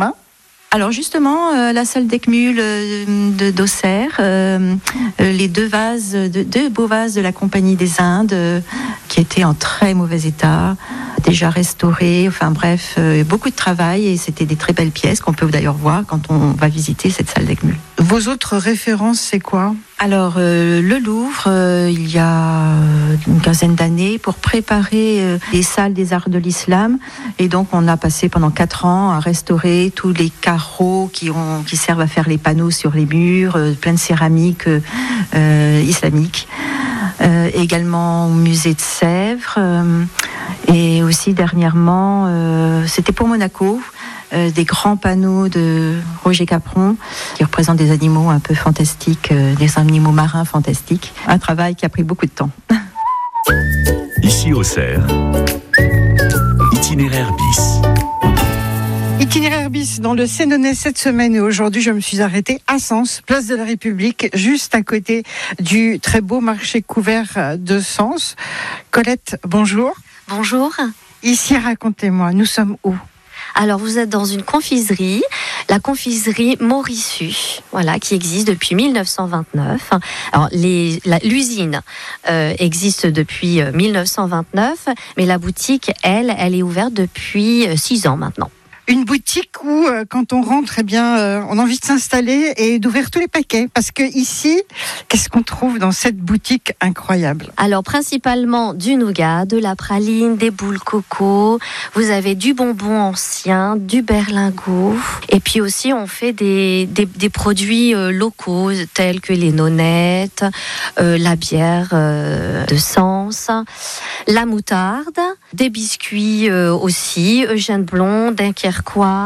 Alors justement, la salle d'Eckmühl d'Auxerre, les deux beaux vases de la Compagnie des Indes qui étaient en très mauvais état, déjà restaurés, enfin bref, beaucoup de travail et c'était des très belles pièces qu'on peut d'ailleurs voir quand on va visiter cette salle d'Eckmühl. Vos autres références, c'est quoi ? Alors, le Louvre, il y a une quinzaine d'années, pour préparer les salles des arts de l'islam. Et donc, on a passé pendant 4 ans à restaurer tous les carreaux qui servent à faire les panneaux sur les murs, plein de céramique islamique. Également au musée de Sèvres. Et aussi, dernièrement, c'était pour Monaco. Des grands panneaux de Roger Capron qui représentent des animaux un peu fantastiques, des animaux marins fantastiques. Un travail qui a pris beaucoup de temps. Ici Auxerre, itinéraire bis. Itinéraire bis dans le Sénonais cette semaine et aujourd'hui je me suis arrêtée à Sens, place de la République, juste à côté du très beau marché couvert de Sens. Colette, bonjour. Bonjour. Ici, racontez-moi, nous sommes où ? Alors, vous êtes dans une confiserie, la confiserie Mauriçu, voilà, qui existe depuis 1929. Alors, l'usine existe depuis 1929, mais la boutique, elle est ouverte depuis 6 ans maintenant. Une boutique où, quand on rentre, on a envie de s'installer et d'ouvrir tous les paquets. Parce que ici, qu'est-ce qu'on trouve dans cette boutique incroyable ? Alors, principalement du nougat, de la praline, des boules coco. Vous avez du bonbon ancien, du berlingot. Et puis aussi, on fait des produits locaux, tels que les nonnettes, la bière de Sens, la moutarde, des biscuits aussi, Eugène Blond, Dunkerquoise,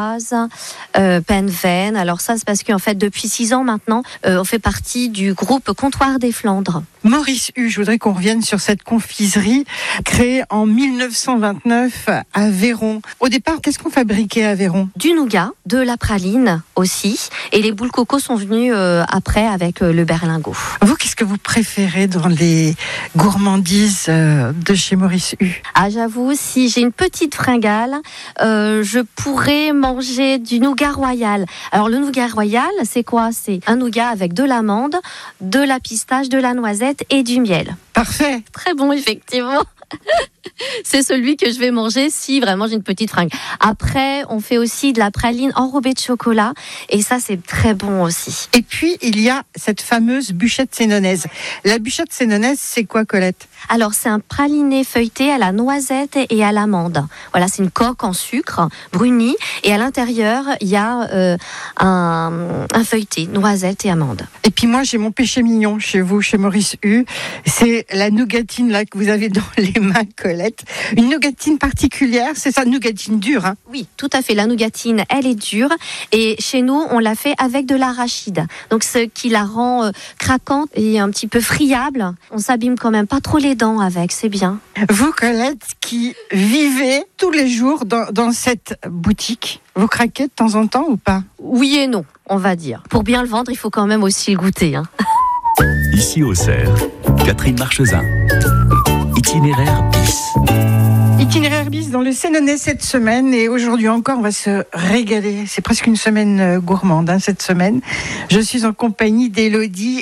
Penven. Alors ça, c'est parce qu'en fait, depuis 6 ans maintenant, on fait partie du groupe Comptoir des Flandres. Mauriçu, je voudrais qu'on revienne sur cette confiserie créée en 1929 à Véron. Au départ, qu'est-ce qu'on fabriquait à Véron ? Du nougat, de la praline aussi, et les boules coco sont venues après avec le berlingot. Vous, qu'est-ce que vous préférez dans les gourmandises de chez Mauriçu ? Ah, j'avoue, si j'ai une petite fringale, je pourrais manger du nougat royal. Alors le nougat royal, c'est quoi ? C'est un nougat avec de l'amande, de la pistache, de la noisette et du miel. Parfait. Très bon, effectivement. C'est celui que je vais manger si vraiment j'ai une petite fringue. Après, on fait aussi de la praline enrobée de chocolat et ça, c'est très bon aussi. Et puis, il y a cette fameuse bûchette sénonaise. La bûchette sénonaise, c'est quoi, Colette ? Alors, c'est un praliné feuilleté à la noisette et à l'amande. Voilà, c'est une coque en sucre bruni et à l'intérieur, il y a un feuilleté, noisette et amande. Et puis moi, j'ai mon péché mignon chez vous, chez Mauriçu. C'est la nougatine là que vous avez dans les mains, Colette. Une nougatine particulière, c'est ça, nougatine dure, hein ? Oui, tout à fait. La nougatine, elle est dure. Et chez nous, on la fait avec de l'arachide. Donc, ce qui la rend craquante et un petit peu friable. On s'abîme quand même pas trop les dents avec, c'est bien. Vous, Colette, qui vivez tous les jours dans cette boutique, vous craquez de temps en temps ou pas ? Oui et non, on va dire. Pour bien le vendre, il faut quand même aussi le goûter, hein. Ici Auxerre, Catherine Marchesin. Itinéraire bis. Itinéraire bis dans le Sénonais cette semaine et aujourd'hui encore on va se régaler. C'est presque une semaine gourmande cette semaine. Je suis en compagnie d'Élodie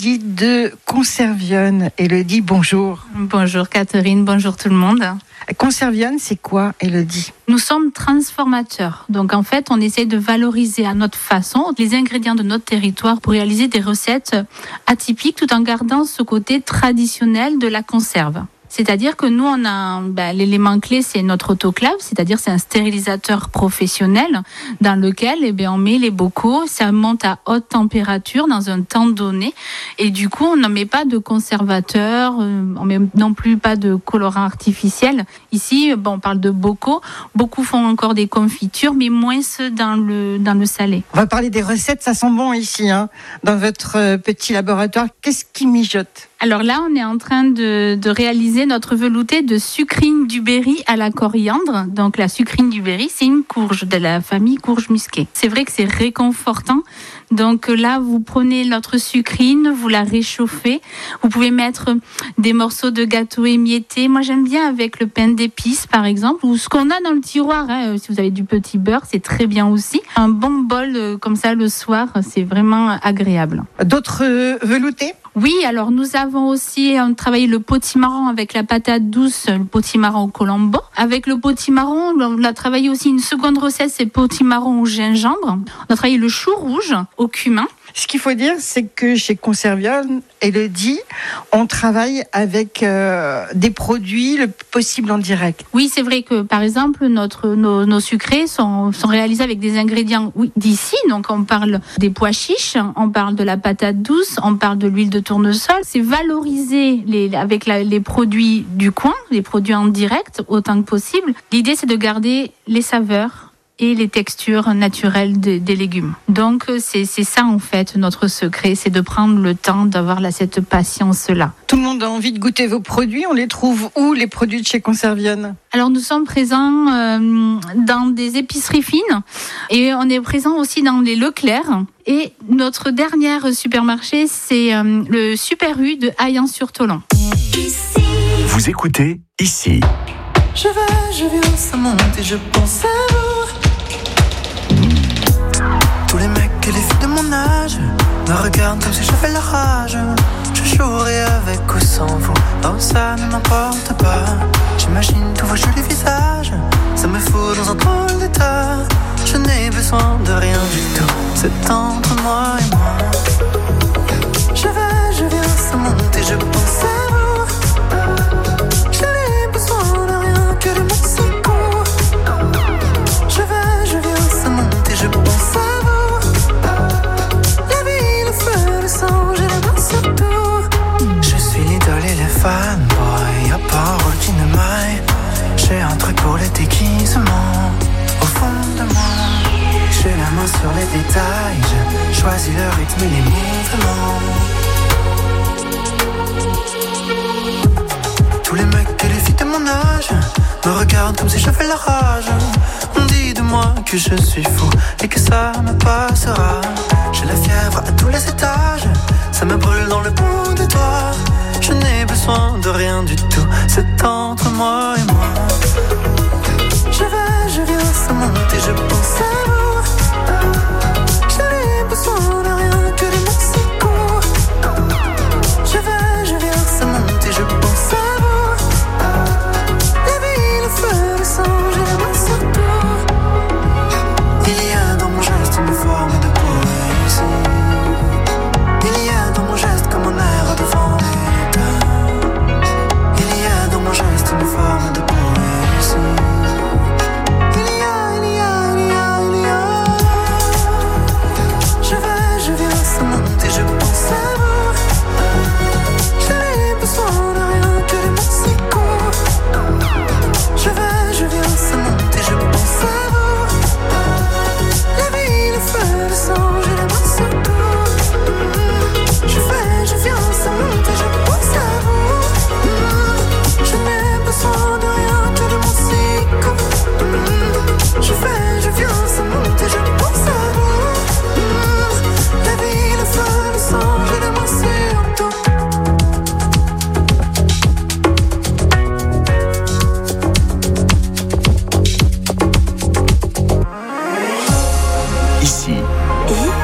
de Conservionne. Élodie, bonjour. Bonjour Catherine, bonjour tout le monde. Conservionne, c'est quoi, Élodie ? Nous sommes transformateurs. Donc en fait, on essaie de valoriser à notre façon les ingrédients de notre territoire pour réaliser des recettes atypiques tout en gardant ce côté traditionnel de la conserve. C'est-à-dire que nous, on a l'élément clé, c'est notre autoclave, c'est-à-dire c'est un stérilisateur professionnel dans lequel on met les bocaux, ça monte à haute température dans un temps donné et du coup, on ne met pas de conservateur, on met non plus pas de colorant artificiel. Ici, on parle de bocaux, beaucoup font encore des confitures, mais moins dans le salé. On va parler des recettes, ça sent bon ici, hein, dans votre petit laboratoire. Qu'est-ce qui mijote ? Alors là, on est en train de réaliser notre velouté de sucrine du Berry à la coriandre. Donc la sucrine du Berry, c'est une courge de la famille courge musquée. C'est vrai que c'est réconfortant. Donc là, vous prenez notre sucrine, vous la réchauffez. Vous pouvez mettre des morceaux de gâteau émiettés. Moi, j'aime bien avec le pain d'épices, par exemple, ou ce qu'on a dans le tiroir. Si vous avez du petit beurre, c'est très bien aussi. Un bon bol comme ça le soir, c'est vraiment agréable. D'autres veloutés ? Oui, alors nous avons aussi travaillé le potimarron avec la patate douce, le potimarron au colombo. Avec le potimarron, on a travaillé aussi une seconde recette, c'est potimarron au gingembre. On a travaillé le chou rouge au cumin. Ce qu'il faut dire, c'est que chez Conservium, Elodie, on travaille avec des produits le possible en direct. Oui, c'est vrai que par exemple, nos sucrés sont réalisés avec des ingrédients d'ici. Donc on parle des pois chiches, on parle de la patate douce, on parle de l'huile de tournesol. C'est valoriser avec les produits du coin, les produits en direct autant que possible. L'idée, c'est de garder les saveurs et les textures naturelles des légumes. Donc c'est ça en fait notre secret, c'est de prendre le temps d'avoir cette patience-là. Tout le monde a envie de goûter vos produits, on les trouve où les produits de chez Conservium ? Alors nous sommes présents dans des épiceries fines et on est présent aussi dans les Leclerc. Et notre dernier supermarché, c'est le Super U de Hayan-sur-Tholon. Vous écoutez Ici. Je viens, ça monte et je pense à vous. Tous les mecs et les filles de mon âge me regardent comme si je fais la rage. Je jouerai avec ou sans vous, non ça ne m'importe pas. J'imagine tous vos jolis visages, ça me fout dans un drôle d'état. Je n'ai besoin de rien du tout, c'est entre moi et moi. Je viens, ça monte et je pense à vous. Je n'ai besoin de rien que de Mexico. Je viens, ça monte et je pense à vous. La vie, le feu, le sang, j'ai la main sur tout. Je suis l'idole et les fanboys, à part routine maille. J'ai un truc pour les déguisements, au fond de moi. J'ai la main sur les détails, je choisis le rythme et les mouvements. Tous les mecs et les filles de mon âge me regardent comme si je fais la rage. On dit de moi que je suis fou et que ça me passera. J'ai la fièvre à tous les étages, ça me brûle dans le bout des doigts. Je n'ai besoin de rien du tout, c'est entre moi et moi.